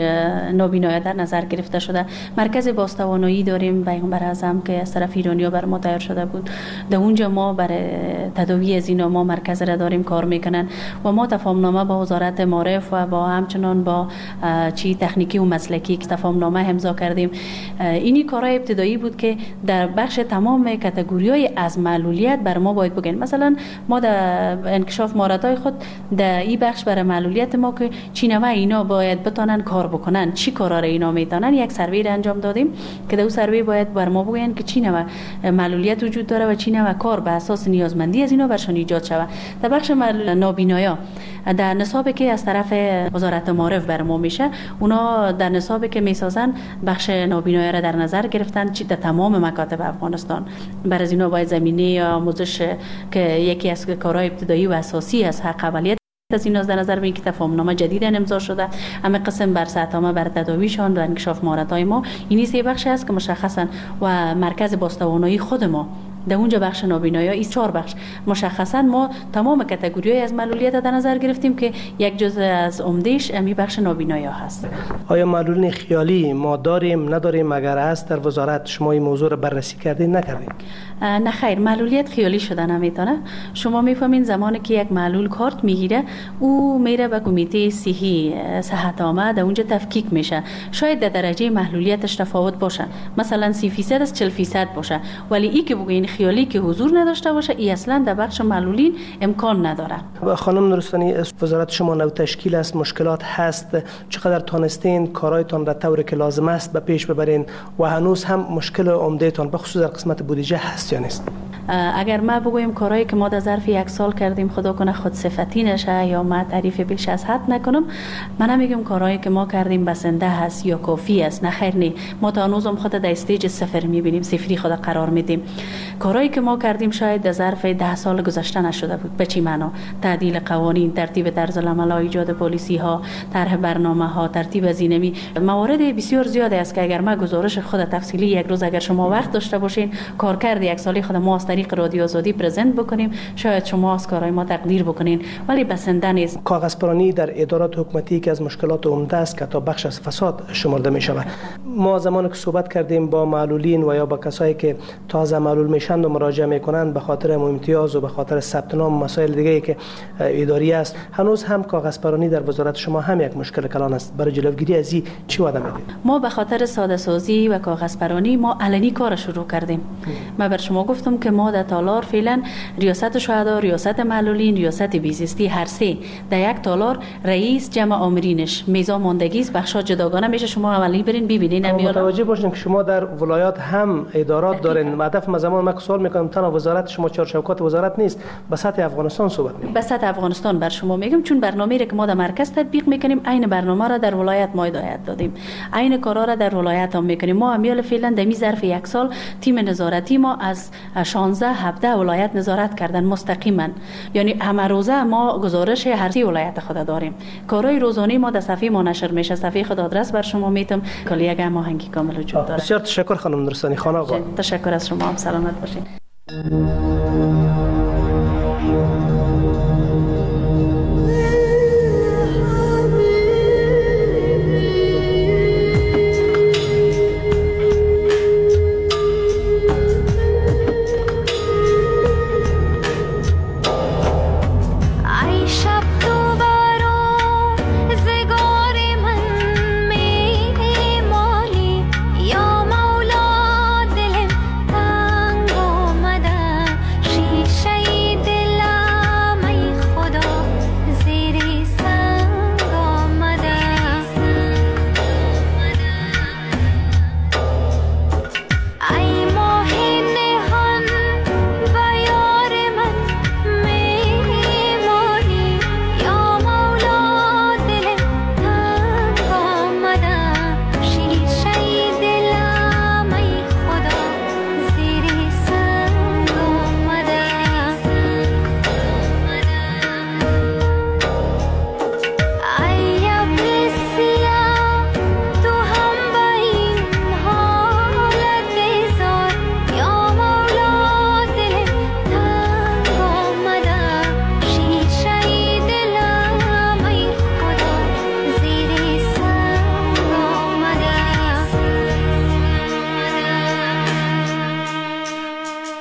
نابینایی در نظر گرفته شده. مرکز بازتوانایی داریم پیغمبر اعظم که از طرف ایرانی‌ها بر ما تیار شده بود. در اونجا ما برای تداوی از اینا ما مرکز را داریم کار میکنن و ما تفاهمنامه با وزارت معارف و با همچنان با تکنیکی و مسلکی تفاهمنامه امضا کردیم. اینی کارهای ابتدایی بود که در بخش تمام کاتگوری‌های از معلولیت بر ما باید بگن. مثلا ما در انکشاف مهارت‌های خود در این بخش برای معلولیت ما که چی نوع اینا باید بتونن کار بکنن، چی کارا را اینا میتونن، یک سروی را انجام دادیم که در اون سروی باید بر ما بگن که چی نوع معلولیت وجود داره و چی نوع کار به اساس نیازمندی از اینا برشان ایجاد شود. در بخش نابینایا در نصابی که از طرف وزارت معارف بر ما میشه، اونا در نصابی که میسازن بخش نابینایی را در نظر گرفتن چی در تمام مکاتب افغانستان. بر از اینا باید زمینه آموزش که یکی از کارهای ابتدایی و اساسی از حق اولیت از این در نظر بگیریم که تفاهمنامه جدید امضا شده. همه قسم بر سطح بر تداویشان و انکشاف مهارت‌های ما این سه بخش است که مشخصا و مرکز بازتوانایی خود ما در اونجا بخش نابینایی این 4 بخش مشخصا ما تمام کاتگوری‌های از معلولیت در نظر گرفتیم که یک جزء از عمدهش امی بخش نابینایی هست. آیا معلولین خیالی ما داریم نداریم؟ اگر هست در وزارت شما این موضوع را بررسی کردین نکردین؟ نه خیر، معلولیت خیالی شده نمیتونه. شما میفهمین زمانی که یک معلول کارت میگیره او میره به کمیته صحی صحت عامه در اونجا تفکیک میشه. شاید در درجه معلولیتش تفاوت باشه، مثلا 30% از 40% باشه، ولی این که بگین خیالی که حضور نداشته باشه این اصلا در بخش معلولین امکان نداره. خانم نورستانی، وزارت شما نو تشکیل است، مشکلات هست، چقدر تانستین کارایتان را طوری که لازم است به پیش ببرین و هنوز هم مشکل عمده‌تان به خصوص در قسمت بودجه هست یا نیست؟ اگر ما بگویم کارهایی که ما در ظرف 1 سال کردیم خدا کنه خود صفتی نشه یا ما تعریف بیش از حد نکنم، من نمیگم کارهایی که ما کردیم بسنده هست یا کافی است. نه خیر، نه، ما تا هنوز خود در استیج 0 میبینیم، صفری خود قرار میدیم. کارهایی که ما کردیم شاید در ظرف 10 سال گذشته نشده بود. به چی معنا؟ تعدیل قوانین، ترتیب طرز العمل، ایجاد پالیسی ها، طرح برنامه ها، ترتیب از اینمی موارد بسیار زیاد است که اگر ما گزارش خود تفصیلی یک روز اگر شما وقت داشته باشین کارکرد 1 سالی خود ما از طریق رادیو آزادی پرزنت بکنیم، شاید شما از کارهای ما تقدیر بکنین، ولی بسنده نیست. کاغذپرانی در ادارات حکومتی که از مشکلات عمده است که تا بخش از فساد شمرده می شود. ما زمانی که صحبت کردیم با معلولین و یا با کسایی که تازه معلول میشن و مراجعه میکنن به خاطر امتیاز و به خاطر ثبت نام و مسائل دیگه که اداری است، هنوز هم کاغذپرانی در وزارت شما هم یک مشکل کلان است. برای جلوگیری از این چی وعده میدید؟ ما به خاطر ساده سازی و کاغذپرانی ما علنی کار شروع کردیم. من بر شما گفتم که ما در تالار فعلا ریاست شهدا، ریاست معلولین، ریاست بیزیستی هر سه در یک تالار رئیس جمع آمرینش میزان ماندگی است، بخشا جداگانه میشه. شما اولی برین ببینین. متوجه باشین که شما در ولایات هم ادارات دارین. هدف ما زمان ما سوال میکنم تنها وزارت شما چارچوبات وزارت نیست، به سطح افغانستان صحبت میکنم. به سطح افغانستان بر شما میگم، چون برنامه‌ای که ما در مرکز تطبیق میکنیم عین برنامه را در ولایت ما هدایت دادیم، عین کارا را در ولایت هم میکنیم. ما امیال فعلا در ظرف 1 سال تیم نظارتی ما از 16-17 ولایت نظارت کردن مستقیما، یعنی همه روزه ما گزارش هر سی ولایت خود داریم. کارهای روزانه ما در صفحه ما نشر میشه، صفحه خود آدرس بر شما میتم کلی یک هماهنگی کامل وجود داره. بسیار تشکر خانم نورستانی. خانم آقا تشکر از شما، هم سلامت باشین.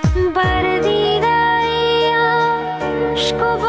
بردیده عشق